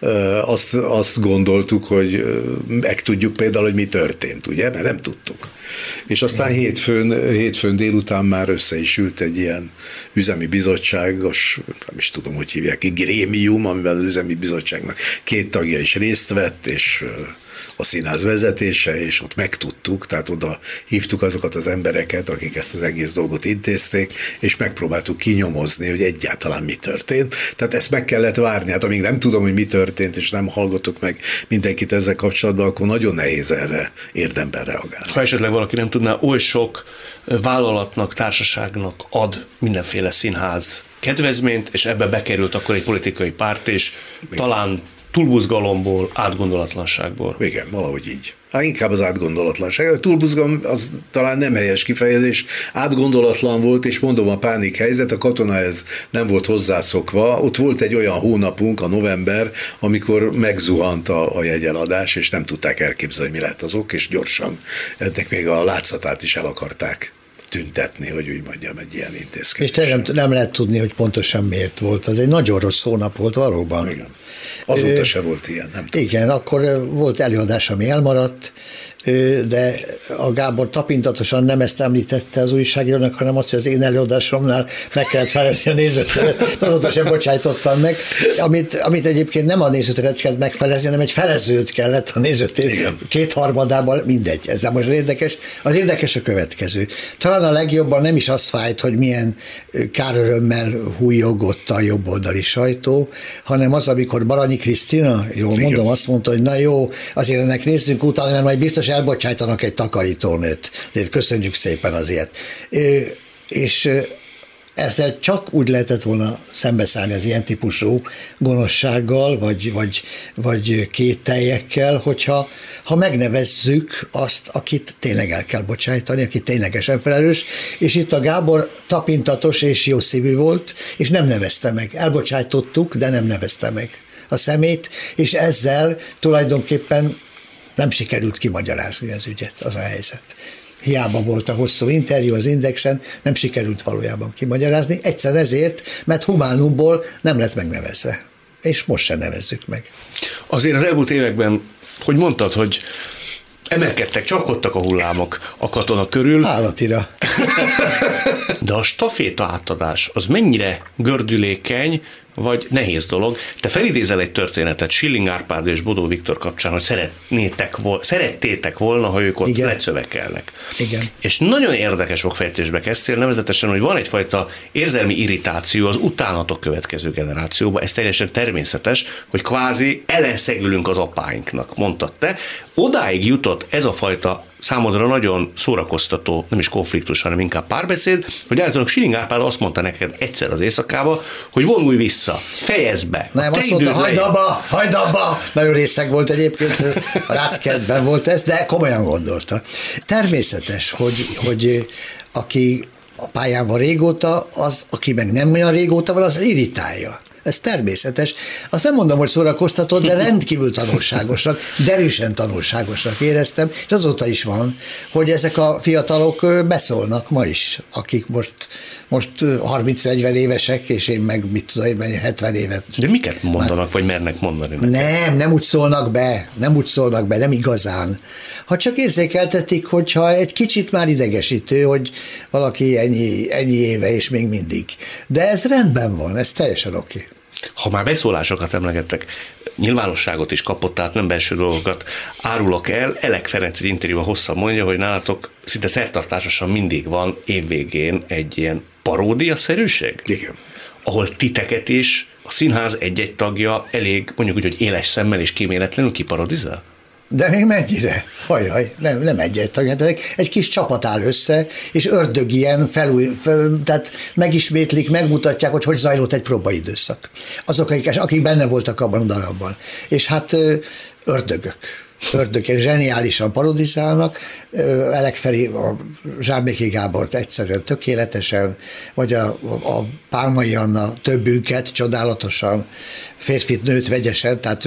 azt, azt gondoltuk, hogy megtudjuk például, hogy mi történt, ugye, mert nem tudtuk. És aztán hétfőn, hétfőn délután már össze is ült egy ilyen üzemi bizottságos, nem is tudom, hogy hívják, egy grémium, amiben az üzemi bizottságnak két tagja is részt vett, és a színház vezetése, és ott megtudtuk, tehát oda hívtuk azokat az embereket, akik ezt az egész dolgot intézték, és megpróbáltuk kinyomozni, hogy egyáltalán mi történt. Tehát ezt meg kellett várni. Hát amíg nem tudom, hogy mi történt, és nem hallgatok meg mindenkit ezzel kapcsolatban, akkor nagyon nehéz erre érdemben reagálni. Ha esetleg valaki nem tudná, oly sok vállalatnak, társaságnak ad mindenféle színház kedvezményt, és ebbe bekerült akkor egy politikai párt, és talán túlbuzgalomból, átgondolatlanságból. Igen, valahogy így. Hát inkább az átgondolatlanság. A túlbuzgalom az talán nem helyes kifejezés, átgondolatlan volt, és mondom, a pánik helyzet, a katona ez nem volt hozzászokva. Ott volt egy olyan hónapunk, a november, amikor megzuhant a, a jegyeladás, és nem tudták elképzelni, mi lett az ok, és gyorsan ennek még a látszatát is el akarták tüntetni, hogy úgy mondjam, egy ilyen intézkedés. És nem, nem lehet tudni, hogy pontosan miért volt. Az egy nagyon rossz hónap volt valóban. Igen. Azóta se volt ilyen, nem tudom. Igen, akkor volt előadás, ami elmaradt, de a Gábor tapintatosan nem ezt említette az újságírónak, hanem azt, hogy az én előadásomnál meg kellett felezni a nézőteret. Azóta sem bocsájtottam meg, amit, amit egyébként nem a nézőteret kellett megfelezni, hanem egy felezőt kellett a nézőtér kétharmadában, mindegy, ez nem most érdekes. Az érdekes a következő. Talán a legjobban nem is az fájt, hogy milyen kárörömmel hújogott a jobboldali sajtó, hanem az, amikor Baranyi Krisztina, jól mondom, azt mondta, hogy na jó, azért ennek nézzünk utána, mert majd biztos elbocsájtanak egy takarítónőt. Azért köszönjük szépen azért. És ezzel csak úgy lehetett volna szembeszállni az ilyen típusú gonoszsággal, vagy, vagy, vagy kételyekkel, hogyha ha megnevezzük azt, akit tényleg el kell bocsájtani, aki ténylegesen felelős, és itt a Gábor tapintatos és jó szívű volt, és nem nevezte meg. Elbocsájtottuk, de nem nevezte meg a szemét, és ezzel tulajdonképpen nem sikerült kimagyarázni az ügyet, az a helyzet. Hiába volt a hosszú interjú az Indexen, nem sikerült valójában kimagyarázni, egyszer ezért, mert humánumból nem lett megnevezve. És most se nevezzük meg. Azért az elmúlt években, hogy mondtad, hogy emelkedtek, csapkodtak a hullámok a katona körül. Állatira. De a staféta átadás az mennyire gördülékeny, vagy nehéz dolog. Te felidézel egy történetet Schilling Árpád és Bodó Viktor kapcsán, hogy szeretnétek vol- szerettétek volna, ha ők ott Igen. lecövekelnek. Igen. És nagyon érdekes okfejtésbe kezdtél, nevezetesen, hogy van egyfajta érzelmi irritáció az utánatok következő generációba, ez teljesen természetes, hogy kvázi ellenszegülünk az apáinknak, mondtad te. Odáig jutott ez a fajta számodra nagyon szórakoztató, nem is konfliktus, hanem inkább párbeszéd, hogy állítólag Schilling Árpád azt mondta neked egyszer az éjszakába, hogy vonulj vissza, fejezd be. Nem, azt mondta, hagyd abba, hagyd abba. Nagyon részeg volt egyébként, a Ráckertben volt ez, de komolyan gondolta. Természetes, hogy, hogy aki a pályán van régóta, az, aki meg nem olyan régóta van, az irritálja. Ez természetes. Azt nem mondom, hogy szórakoztató, de rendkívül tanulságosnak, derűsen tanulságosnak éreztem, és azóta is van, hogy ezek a fiatalok beszólnak ma is, akik most, most harminc-negyven évesek, és én meg mit tudom, én hetven évet. De miket mondanak, már... vagy mernek mondani neked? Nem, nem úgy szólnak be, nem úgy szólnak be, nem igazán. Ha csak érzékeltetik, hogyha egy kicsit már idegesítő, hogy valaki ennyi, ennyi éve, és még mindig. De ez rendben van, ez teljesen oké. Ha már beszólásokat emlegettek, nyilvánosságot is kapott, tehát nem belső dolgokat árulok el. Elek Ferenc egy interjúban hosszan mondja, hogy nálatok szinte szertartásosan mindig van évvégén egy ilyen paródia-szerűség? Igen. Ahol titeket is a színház egy-egy tagja elég, mondjuk úgy, hogy éles szemmel és kíméletlenül kiparodizál? De még mennyire? Hajjaj, nem, nem egy-egy tag, hát egy, egy kis csapat áll össze, és ördög ilyen felúj, fel, tehát megismétlik, megmutatják, hogy hogy zajlott egy próbaidőszak. Azok, akik, akik benne voltak abban a darabban. És hát ördögök. Ördögök zseniálisan parodizálnak, Elek Feri, a Zsámbéki Gábort egyszerűen tökéletesen, vagy a, a Pálmai Anna többünket csodálatosan, férfit, nőt vegyesen, tehát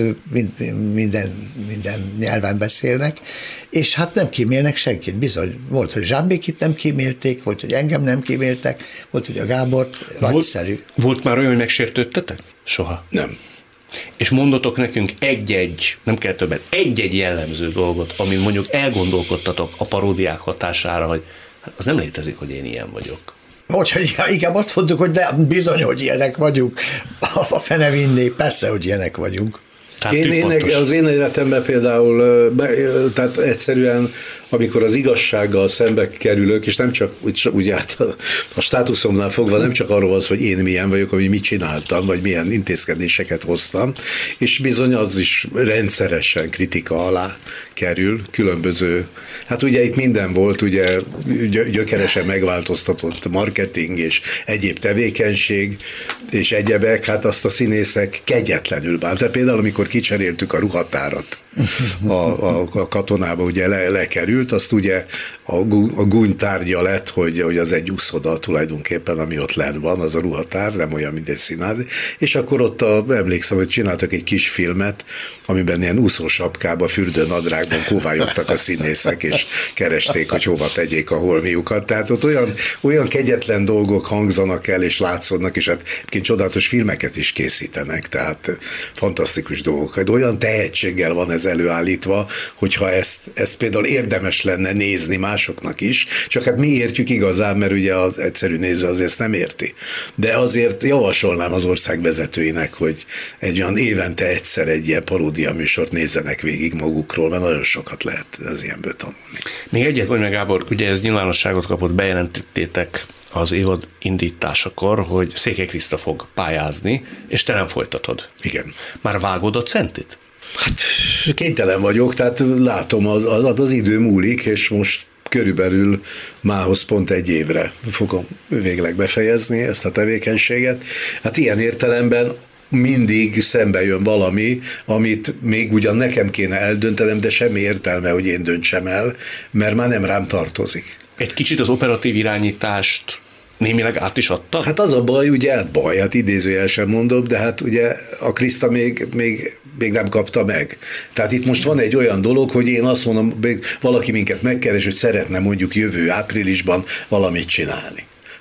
minden, minden nyelven beszélnek, és hát nem kímélnek senkit, bizony. Volt, hogy Zsámbékit nem kímélték, volt, hogy engem nem kíméltek, volt, hogy a Gábort, nagyszerű. Volt, volt már olyan, hogy megsértődtetek? Soha? Nem. És mondotok nekünk egy-egy, nem kell többet, egy-egy jellemző dolgot, amin mondjuk elgondolkodtatok a paródiák hatására, hogy hát az nem létezik, hogy én ilyen vagyok. Hogy inkább azt mondtuk, hogy de bizony, hogy ilyenek vagyunk. A fene vinné, persze, hogy ilyenek vagyunk. Én, én, az én életemben például, tehát egyszerűen, amikor az igazsággal szembe kerülök, és nem csak úgy, úgy át a, a státuszomnál fogva, nem csak arról van, hogy én milyen vagyok, hogy mit csináltam, vagy milyen intézkedéseket hoztam, és bizony az is rendszeresen kritika alá kerül, különböző, hát ugye itt minden volt, ugye gyökeresen megváltoztatott marketing és egyéb tevékenység, és egyebek, hát azt a színészek kegyetlenül bánt. Például, amikor kicseréltük a ruhatárat a, a, a katonába, ugye le, lekerült, azt ugye a, a gúny tárgya lett, hogy, hogy az egy úszoda tulajdonképpen, ami ott lenn van, az a ruhatár, nem olyan, mint egy színház, és akkor ott a, emlékszem, hogy csináltak egy kis filmet, amiben ilyen úszósapkába, fürdőnadrágban kóvályogtak a színészek, és keresték, hogy hova tegyék a holmiukat. Tehát ott olyan, olyan kegyetlen dolgok hangzanak el, és látszódnak, és hát egyébként csodálatos filmeket is készítenek, tehát fantasztikus dolgok. Olyan tehetséggel van ez előállítva, hogyha ezt, ezt például érdemes lenne nézni másoknak is, csak hát mi értjük igazán, mert ugye az egyszerű néző azért ezt nem érti. De azért javasolnám az ország vezetőinek, hogy egy olyan évente egyszer egy ilyen paródia műsort nézzenek végig magukról, mert nagyon sokat lehet az ilyenből tanulni. Még egyet mondj meg, Gábor, ugye ez nyilvánosságot kapott, bejelentettétek az évad indításakor, hogy Székely Kriszta fog pályázni, és te nem folytatod. Igen. Már vágod a centit? Hát kénytelen vagyok, tehát látom, az, az, az idő múlik, és most körülbelül mához pont egy évre fogom végleg befejezni ezt a tevékenységet. Hát ilyen értelemben mindig szembe jön valami, amit még ugyan nekem kéne eldöntenem, de semmi értelme, hogy én döntsem el, mert már nem rám tartozik. Egy kicsit az operatív irányítást némileg át is adta? Hát az a baj, ugye hát baj, hát idézőjel sem mondom, de hát ugye a Kriszta még, még, még nem kapta meg. Tehát itt most van egy olyan dolog, hogy én azt mondom, valaki minket megkeres, hogy szeretne mondjuk jövő áprilisban valamit csinálni.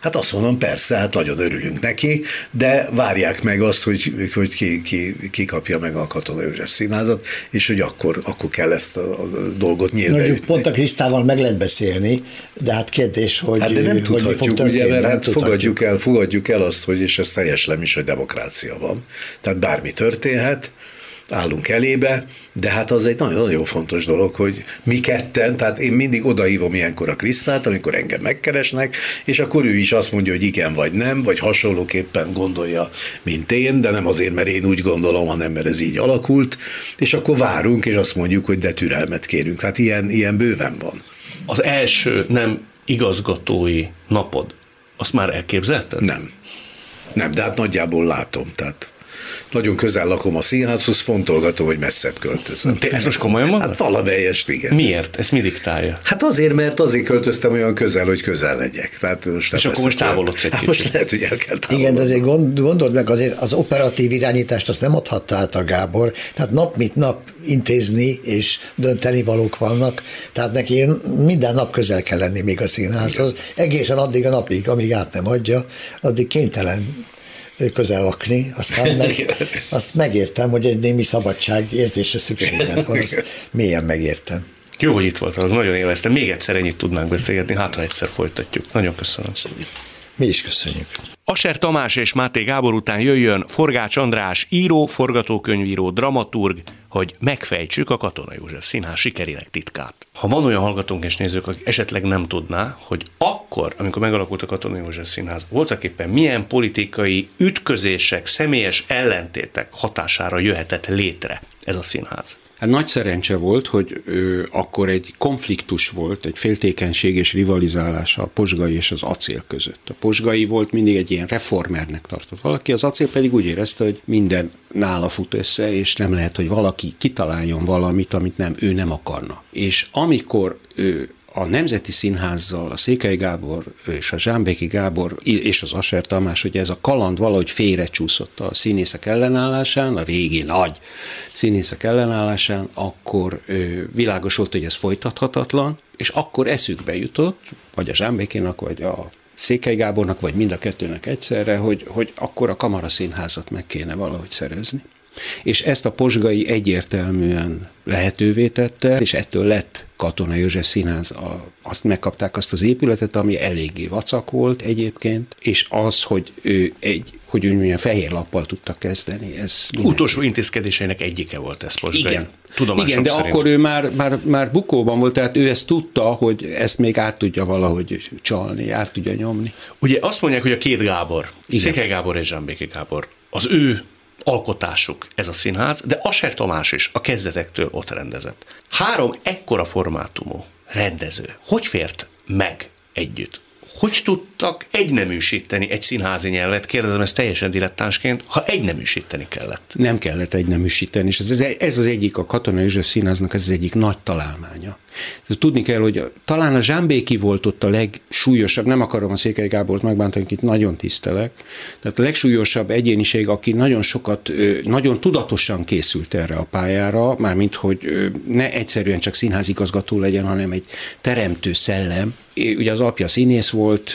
Hát azt mondom, persze, hát nagyon örülünk neki, de várják meg azt, hogy, hogy ki, ki, ki kapja meg a Katona József Színházat, és hogy akkor, akkor kell ezt a, a dolgot nyílbe ütni. Pont a Krisztával meg lehet beszélni, de hát kérdés, hogy hát de nem hogy tudhatjuk, fog ugye, mert hát tudhatjuk. fogadjuk el, fogadjuk el azt, hogy, és ez teljeslem is, hogy demokrácia van. Tehát bármi történhet, állunk elébe, de hát az egy nagyon-nagyon fontos dolog, hogy mi ketten, tehát én mindig odahívom ilyenkor a Krisztát, amikor engem megkeresnek, és akkor ő is azt mondja, hogy igen vagy nem, vagy hasonlóképpen gondolja, mint én, de nem azért, mert én úgy gondolom, hanem mert ez így alakult, és akkor várunk, és azt mondjuk, hogy de türelmet kérünk. Hát ilyen, ilyen bőven van. Az első nem igazgatói napod, azt már elképzelted? Nem. Nem, de hát nagyjából látom, tehát nagyon közel lakom a színházhoz, fontolgatom, hogy messzebb költözöm. Te ezt most komolyan mondod? Hát valamelyest, igen. Miért? Ez mi diktálja? Hát azért, mert azért költöztem olyan közel, hogy közel legyek. Tehát most és akkor most távolodsz egy kicsit. Most lehet, hogy el kell távolodni. Igen, de azért gond, gondold meg, azért az operatív irányítást azt nem adhatta át a Gábor, tehát nap mint nap intézni és dönteni valók vannak, tehát neki minden nap közel kell lenni még a színházhoz. Egészen addig a napig, amíg át nem adja, addig kénytelen közel lakni, aztán meg, azt megértem, hogy egy némi szabadság érzésre szükséget van, azt mélyen megértem. Jó, hogy itt voltál, az nagyon élveztem. Még egyszer ennyit tudnánk beszélgetni, hát ha egyszer folytatjuk. Nagyon köszönöm. Mi is köszönjük. Ascher Tamás és Máté Gábor után jöjjön Forgács András író, forgatókönyvíró, dramaturg, hogy megfejtsük a Katona József Színház sikerének titkát. Ha van olyan hallgatónk és nézők, akik esetleg nem tudná, hogy akkor, amikor megalakult a Katona József Színház, voltak éppen milyen politikai ütközések, személyes ellentétek hatására jöhetett létre ez a színház. Hát nagy szerencse volt, hogy ö, akkor egy konfliktus volt, egy féltékenység és rivalizálás a Pozsgai és az Acél között. A Pozsgai volt mindig egy ilyen reformernek tartott valaki, az Acél pedig úgy érezte, hogy minden nála fut össze, és nem lehet, hogy valaki kitaláljon valamit, amit nem, ő nem akarna. És amikor ő a Nemzeti Színházzal, a Székely Gábor és a Zsámbéki Gábor és az Ascher Tamás, hogy ez a kaland valahogy félrecsúszott a színészek ellenállásán, a régi nagy színészek ellenállásán, akkor ö, világos volt, hogy ez folytathatatlan, és akkor eszükbe jutott, vagy a Zsámbékinak, vagy a Székely Gábornak, vagy mind a kettőnek egyszerre, hogy, hogy akkor a kamaraszínházat meg kéne valahogy szerezni. És ezt a Pozsgai egyértelműen lehetővé tette, és ettől lett Katona József Színház, a, azt megkapták azt az épületet, ami eléggé vacak volt egyébként, és az, hogy ő egy, hogy úgy mondjam, fehér lappal tudta kezdeni. Ez utolsó intézkedéseinek egyike volt ez Pozsgai. Igen. Igen, de szerint. Akkor ő már, már, már bukóban volt, tehát ő ezt tudta, hogy ezt még át tudja valahogy csalni, át tudja nyomni. Ugye azt mondják, hogy a két Gábor, Igen. Székely Gábor és Zsámbéki Gábor, az ő alkotásuk ez a színház, de Ascher Tamás is a kezdetektől ott rendezett. Három ekkora formátumú rendező, hogy fért meg együtt? Hogy tudtak egyneműsíteni egy színházi nyelvet? Kérdezem ezt teljesen dilettánsként, ha egyneműsíteni kellett. Nem kellett egyneműsíteni, és ez, ez az egyik, a Katona József Színháznak ez az egyik nagy találmánya. Tudni kell, hogy talán a Zsámbéki volt ott a legsúlyosabb, nem akarom a Székely Gábort megbántani, akit nagyon tisztelek, tehát a legsúlyosabb egyéniség, aki nagyon sokat, nagyon tudatosan készült erre a pályára, mármint, hogy ne egyszerűen csak színházigazgató legyen, hanem egy teremtő szellem. Ugye az apja színész volt,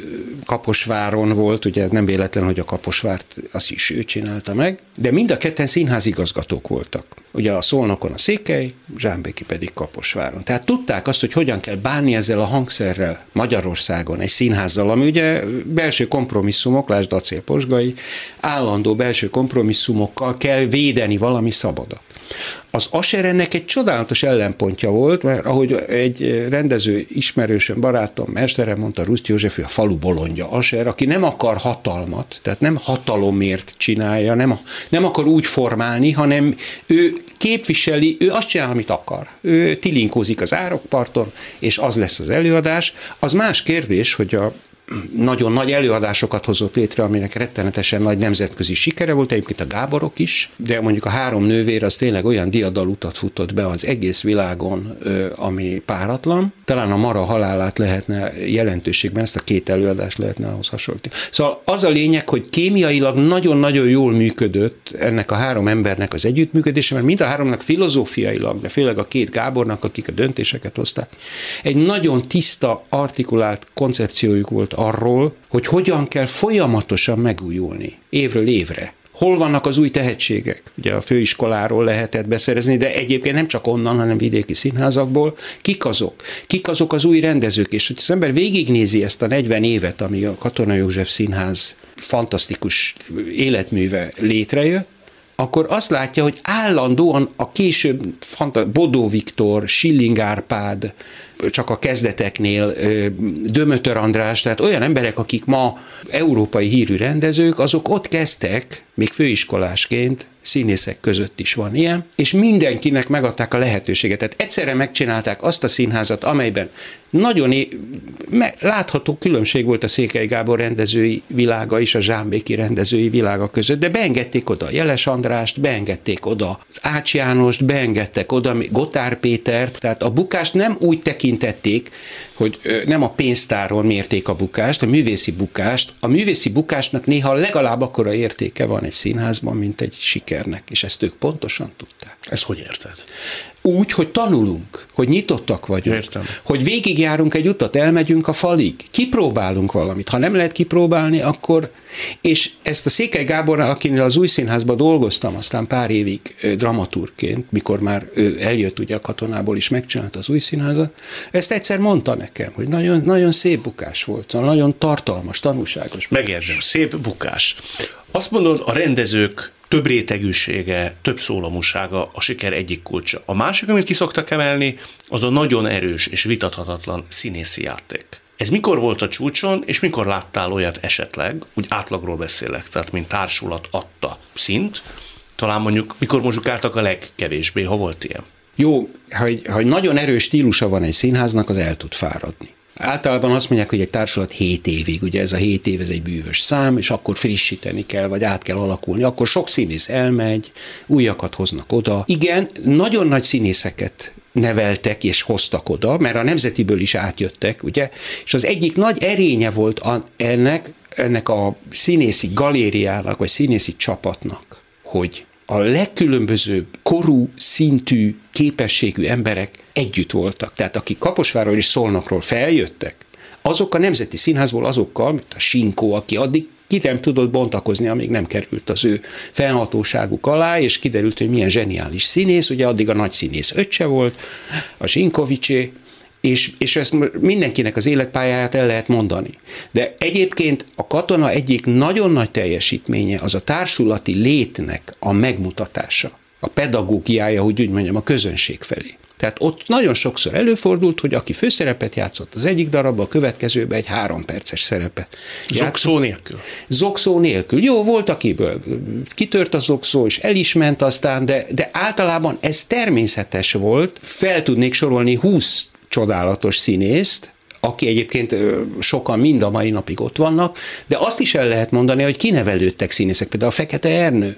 Kaposváron volt, ugye nem véletlen, hogy a Kaposvárt azt is ő csinálta meg, de mind a ketten színházigazgatók voltak. Ugye a Szolnokon a Székely, Zsámbéki pedig Kaposváron. Tehát tudták azt, hogy hogyan kell bánni ezzel a hangszerrel Magyarországon, egy színházzal, ami ugye belső kompromisszumok, lásd Acél Pozsgai, állandó belső kompromisszumokkal kell védeni valami szabadat. Az Ascher ennek egy csodálatos ellenpontja volt, mert ahogy egy rendező ismerősöm, barátom, mesterem mondta, Ruszt József, ő a falu bolondja Ascher, aki nem akar hatalmat, tehát nem hatalomért csinálja, nem, nem akar úgy formálni, hanem ő képviseli, ő azt csinál, amit akar. Ő tilinkózik az árokparton, és az lesz az előadás. Az más kérdés, hogy a nagyon nagy előadásokat hozott létre, aminek rettenetesen nagy nemzetközi sikere volt, egyébként a Gáborok is, de mondjuk a Három nővér az tényleg olyan diadalutat futott be az egész világon, ami páratlan. Talán a Mara halálát lehetne jelentőségben, ezt a két előadást lehetne ahhoz hasonlítani. Szóval az a lényeg, hogy kémiailag nagyon-nagyon jól működött ennek a három embernek az együttműködése, mert mind a háromnak filozófiailag, de főleg a két Gábornak, akik a döntéseket hozták, egy nagyon tiszta, artikulált koncepciójuk volt arról, hogy hogyan kell folyamatosan megújulni évről évre. Hol vannak az új tehetségek? Ugye a főiskoláról lehetett beszerezni, de egyébként nem csak onnan, hanem vidéki színházakból. Kik azok? Kik azok az új rendezők? És hogy az ember végignézi ezt a negyven évet, ami a Katona József Színház fantasztikus életműve létrejött, akkor azt látja, hogy állandóan a később Bodó Viktor, Schilling Árpád, csak a kezdeteknél Dömötör András, tehát olyan emberek, akik ma európai hírű rendezők, azok ott kezdtek, még főiskolásként, színészek között is van ilyen, és mindenkinek megadták a lehetőséget. Tehát egyszerre megcsinálták azt a színházat, amelyben nagyon é- látható különbség volt a Székely Gábor rendezői világa és a Zsámbéki rendezői világa között, de beengedték oda Jeles Andrást, beengedték oda az Ács Jánost, beengedtek oda Gotár Pétert, tehát a bukást nem úgy tekintették, hogy nem a pénztáron mérték a bukást, a művészi bukást. A művészi bukásnak néha legalább akkora értéke van egy színházban, mint egy sikernek, és ezt ők pontosan tudták. Ezt hogy érted? Úgy, hogy tanulunk, hogy nyitottak vagyunk, Értem. hogy végigjárunk egy utat, elmegyünk a falig, kipróbálunk valamit. Ha nem lehet kipróbálni, akkor... És ezt a Székely Gáborral, akinél az Új Színházban dolgoztam, aztán pár évig dramaturgként, mikor már ő eljött ugye a Katonából is megcsinálta az Új Színházat, ezt egyszer mondta nekem, hogy nagyon, nagyon szép bukás volt, nagyon tartalmas, tanulságos. Megérzem, szép bukás. Azt mondod, a rendezők több rétegűsége, több szólamúsága a siker egyik kulcsa. A másik, amit ki szoktak emelni, az a nagyon erős és vitathatatlan színészi játék. Ez mikor volt a csúcson, és mikor láttál olyat esetleg, úgy átlagról beszélek, tehát mint társulat adta szint, talán mondjuk mikor muzsikáltak a legkevésbé, ha volt ilyen? Jó, ha egy, ha egy nagyon erős stílusa van egy színháznak, az el tud fáradni. Általában azt mondják, hogy egy társulat hét évig, ugye ez a hét év, ez egy bűvös szám, és akkor frissíteni kell, vagy át kell alakulni, akkor sok színész elmegy, újakat hoznak oda. Igen, nagyon nagy színészeket neveltek és hoztak oda, mert a nemzetiből is átjöttek, ugye, és az egyik nagy erénye volt a, ennek, ennek a színészi galériának, vagy színészi csapatnak, hogy a legkülönbözőbb korú, szintű, képességű emberek együtt voltak. Tehát akik Kaposvárról és Szolnokról feljöttek, azok a Nemzeti Színházból azokkal, mint a Sinkó, aki addig ki nem tudott bontakozni, amíg nem került az ő fennhatóságuk alá, és kiderült, hogy milyen zseniális színész, ugye addig a nagy színész öccse volt, a Sinkovicsé, és, és ezt mindenkinek az életpályáját el lehet mondani. De egyébként a Katona egyik nagyon nagy teljesítménye az a társulati létnek a megmutatása, a pedagógiája, hogy úgy mondjam, a közönség felé. Tehát ott nagyon sokszor előfordult, hogy aki főszerepet játszott az egyik darabban, a következőben egy három perces szerepet. Zokszó nélkül? Zokszó nélkül. Jó, volt akiből kitört a zokszó, és el is ment aztán, de, de általában ez természetes volt. Fel tudnék sorolni húsz csodálatos színészt, aki egyébként sokan mind a mai napig ott vannak, de azt is el lehet mondani, hogy kinevelődtek színészek, például a Fekete Ernő,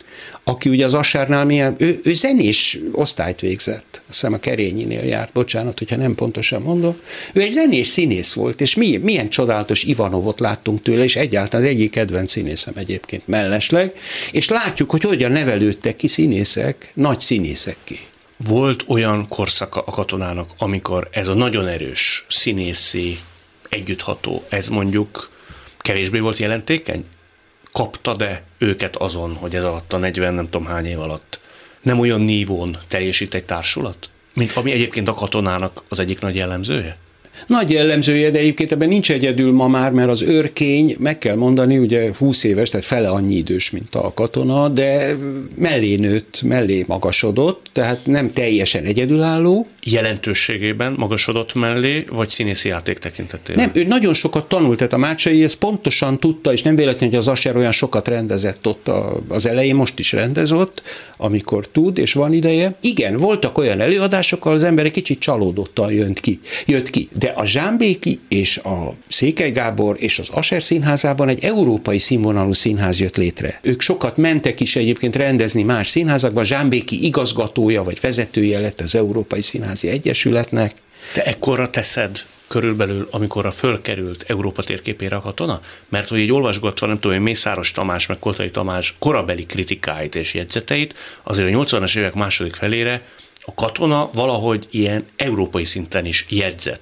aki ugye az Assárnál milyen, ő, ő zenés osztályt végzett, azt hiszem a Kerényinél járt, bocsánat, hogyha nem pontosan mondom, ő egy zenés színész volt, és milyen, milyen csodálatos Ivanovot láttunk tőle, és egyáltalán az egyik kedvenc színészem egyébként mellesleg, és látjuk, hogy hogyan nevelődtek ki színészek, nagy színészekké. Volt olyan korszaka a Katonának, amikor ez a nagyon erős színészi együttható, ez mondjuk kevésbé volt jelentékeny? Kapta-e őket azon, hogy ez alatt a negyven nem tudom hány év alatt nem olyan nívón teljesít egy társulat, mint ami egyébként a Katonának az egyik nagy jellemzője? Nagy jellemzője, de egyébként ebben nincs egyedül ma már, mert az Őrkény, meg kell mondani, ugye húsz éves, tehát fele annyi idős, mint a Katona, de mellé nőtt, mellé magasodott, tehát nem teljesen egyedülálló. Jelentőségében magasodott mellé, vagy színészi játék tekintetében? Nem, ő nagyon sokat tanult, tehát a Mácsai ezt pontosan tudta, és nem véletlen, hogy az Asser olyan sokat rendezett ott az elején, most is rendezett, amikor tud, és van ideje. Igen, voltak olyan előadások, ahol az ember egy kicsit csalódottan jött ki, jött ki. De a Zsámbéki és a Székely Gábor és az Asser színházában egy európai színvonalú színház jött létre. Ők sokat mentek is egyébként rendezni más színházakban, Zsámbéki igazgatója vagy vezetője lett az Európai Színházi Egyesületnek. Te ekkorra teszed körülbelül, amikor fölkerült Európa térképére a Katona? Mert hogy így olvasgatva, nem tudom, hogy Mészáros Tamás, meg Koltai Tamás korabeli kritikáit és jegyzeteit, azért a nyolcvanas évek második felére a Katona valahogy ilyen európai szinten is jegyzett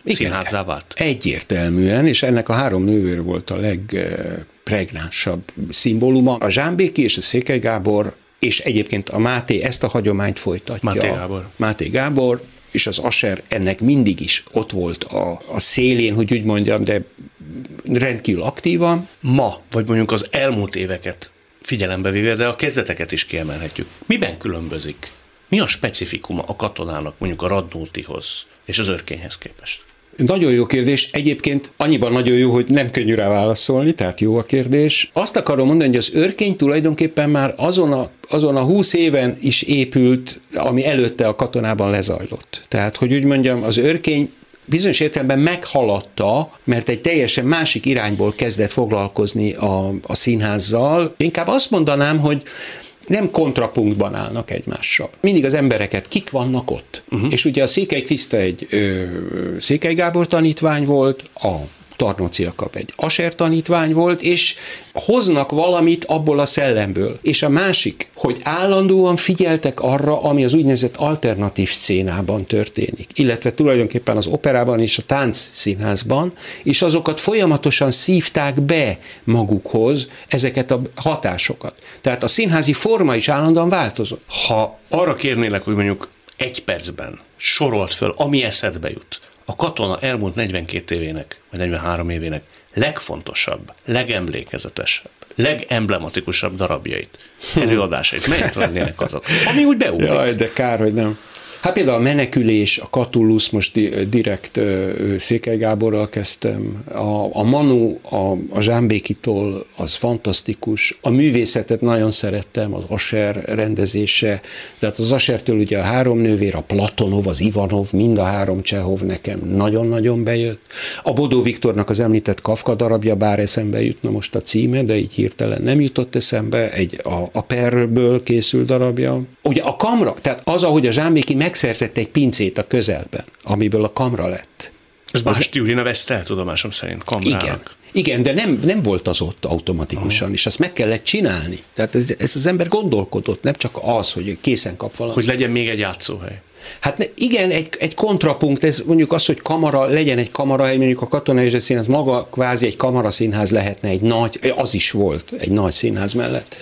színházzá vált. Egyértelműen, és ennek a három nővér volt a legpregnánsabb szimbóluma. A Zsámbéki és a Székely Gábor, és egyébként a Máté ezt a hagyományt folytatja. Máté Gábor. Máté Gábor, és az Aser ennek mindig is ott volt a, a szélén, hogy úgy mondjam, de rendkívül aktívan. Ma, vagy mondjuk az elmúlt éveket figyelembe véve, de a kezdeteket is kiemelhetjük. Miben különbözik? Mi a specifikuma a katonának mondjuk a Radnótihoz és az Örkényhez képest? Nagyon jó kérdés. Egyébként annyiban nagyon jó, hogy nem könnyű rá válaszolni, tehát jó a kérdés. Azt akarom mondani, hogy az Örkény tulajdonképpen már azon a, azon a húsz éven is épült, ami előtte a katonában lezajlott. Tehát, hogy úgy mondjam, az Örkény bizonyos értelemben meghaladta, mert egy teljesen másik irányból kezdett foglalkozni a, a színházzal. Inkább azt mondanám, hogy nem kontrapunktban állnak egymással. Mindig az embereket, kik vannak ott. Uh-huh. És ugye a Székely Kriszta egy ö, Székely Gábor tanítvány volt, a Tarnóci Jakab egy Aser tanítvány volt, és hoznak valamit abból a szellemből. És a másik, hogy állandóan figyeltek arra, ami az úgynevezett alternatív szcénában történik, illetve tulajdonképpen az operában és a táncszínházban, és azokat folyamatosan szívták be magukhoz, ezeket a hatásokat. Tehát a színházi forma is állandóan változott. Ha arra kérnélek, hogy mondjuk egy percben sorolt föl, ami eszedbe jut, a katona elmúlt negyvenkét évének, vagy negyvenhárom évének legfontosabb, legemlékezetesebb, legemblematikusabb darabjait, előadásait, melyet lennének azok? Ami úgy beugrik. Jaj, de kár, hogy nem. Hát például a Menekülés, a Catullus, most direkt Székely Gáborral kezdtem, a, a Manu, a, a Zsámbékitól, az fantasztikus, a művészetet nagyon szerettem, az Aser rendezése, tehát az Asertől ugye a három nővér, a Platonov, az Ivanov, mind a három Csehov nekem nagyon-nagyon bejött. A Bodó Viktornak az említett Kafka darabja, bár eszembe jutna most a címe, de így hirtelen nem jutott eszembe, egy a, a Perrből készült darabja. Ugye a kamra, tehát az, ahogy a Zsámbéki megszerzett egy pincét a közelben, amiből a kamra lett. Ez Bást Júli nevezte el, tudomásom szerint, kamrának. Igen. Igen, de nem, nem volt az ott automatikusan, oh. és azt meg kellett csinálni. Tehát ez, ez az ember gondolkodott, nem csak az, hogy készen kap valamit. Hogy legyen még egy játszóhely. Hát ne, igen, egy, egy kontrapunkt, ez mondjuk az, hogy kamara, legyen egy kamarahely, mondjuk a Katonai József Színház maga kvázi egy kamaraszínház lehetne, egy nagy, az is volt egy nagy színház mellett.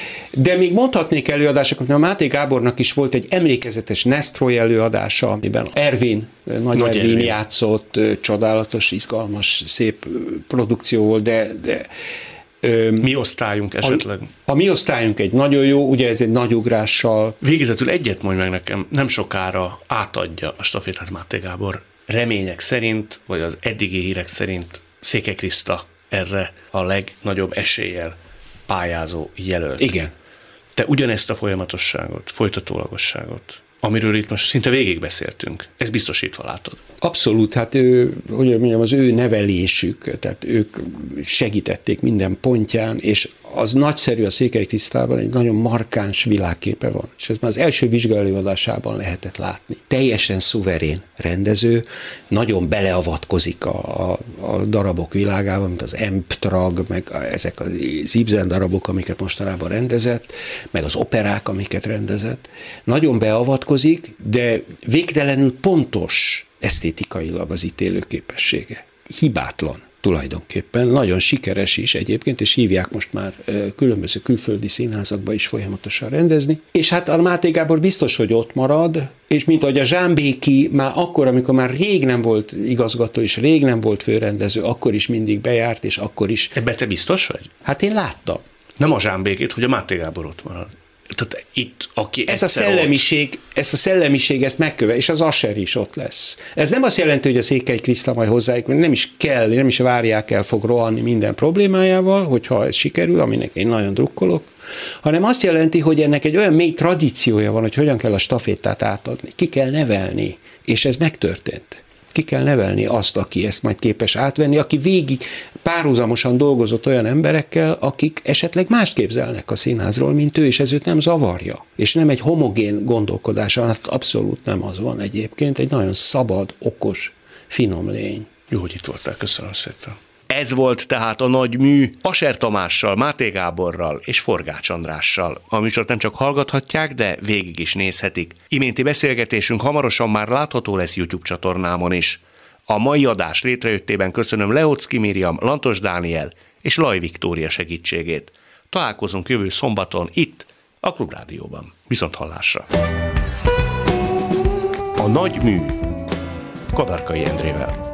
De még mondhatnék előadásokat, mert a Máté Gábornak is volt egy emlékezetes Nestroy előadása, amiben Ervin, Nagy, Nagy Ervin, Ervin játszott, csodálatos, izgalmas, szép produkció volt, de... de mi osztályunk esetleg. A, a mi osztályunk egy nagyon jó, ugye ez egy nagy ugrással. Végezetül egyet mondj meg nekem, nem sokára átadja a stafétát Máté Gábor. Remények szerint, vagy az eddigi hírek szerint Székely Kriszta erre a legnagyobb eséllyel pályázó jelölt. Igen. Te ugyanezt a folyamatosságot, folytatólagosságot, amiről itt most szinte végig beszéltünk, ezt biztosítva látod. Abszolút, hát ő, hogy mondjam, az ő nevelésük, tehát ők segítették minden pontján, és az nagyszerű a Székely Krisztában, egy nagyon markáns világképe van, és ez már az első vizsgaelőadásában lehetett látni. Teljesen szuverén rendező, nagyon beleavatkozik a, a, a darabok világában, mint az Emptrag, meg ezek az Ibsen darabok, amiket mostanában rendezett, meg az operák, amiket rendezett. Nagyon beavatkozik, de végtelenül pontos esztétikailag az ítélő képessége. Hibátlan tulajdonképpen, nagyon sikeres is egyébként, és hívják most már különböző külföldi színházakba is folyamatosan rendezni. És hát a Máté Gábor biztos, hogy ott marad, és mint ahogy a Zsámbéki már akkor, amikor már rég nem volt igazgató, és rég nem volt főrendező, akkor is mindig bejárt, és akkor is... Ebben te biztos vagy? Hát én láttam. Nem a Zsámbékit, hogy a Máté Gábor ott marad. Tehát itt, aki ez a szellemiség, ott... ezt a szellemiség ezt megkövet, és az Aser is ott lesz. Ez nem azt jelenti, hogy a Székely Kriszta majd hozzájuk, nem is kell, nem is várják el, fog rohanni minden problémájával, hogyha ez sikerül, aminek én nagyon drukkolok, hanem azt jelenti, hogy ennek egy olyan mély tradíciója van, hogy hogyan kell a stafétát átadni, ki kell nevelni, és ez megtörtént. Ki kell nevelni azt, aki ezt majd képes átvenni, aki végig párhuzamosan dolgozott olyan emberekkel, akik esetleg mást képzelnek a színházról, mint ő, és ez őt nem zavarja. És nem egy homogén gondolkodása, hát abszolút nem az van egyébként, egy nagyon szabad, okos, finom lény. Jó, hogy itt voltál, köszönöm szépen. Ez volt tehát a nagy mű Aser Tamással, Máté Gáborral és Forgács Andrással. A műsort nem csak hallgathatják, de végig is nézhetik. Iménti beszélgetésünk hamarosan már látható lesz YouTube csatornámon is. A mai adás létrejöttében köszönöm Leocki Miriam, Lantos Dániel és Laj Viktória segítségét. Találkozunk jövő szombaton itt, a Klubrádióban. Viszont hallásra! A Nagy Mű Kadarkai Endrével.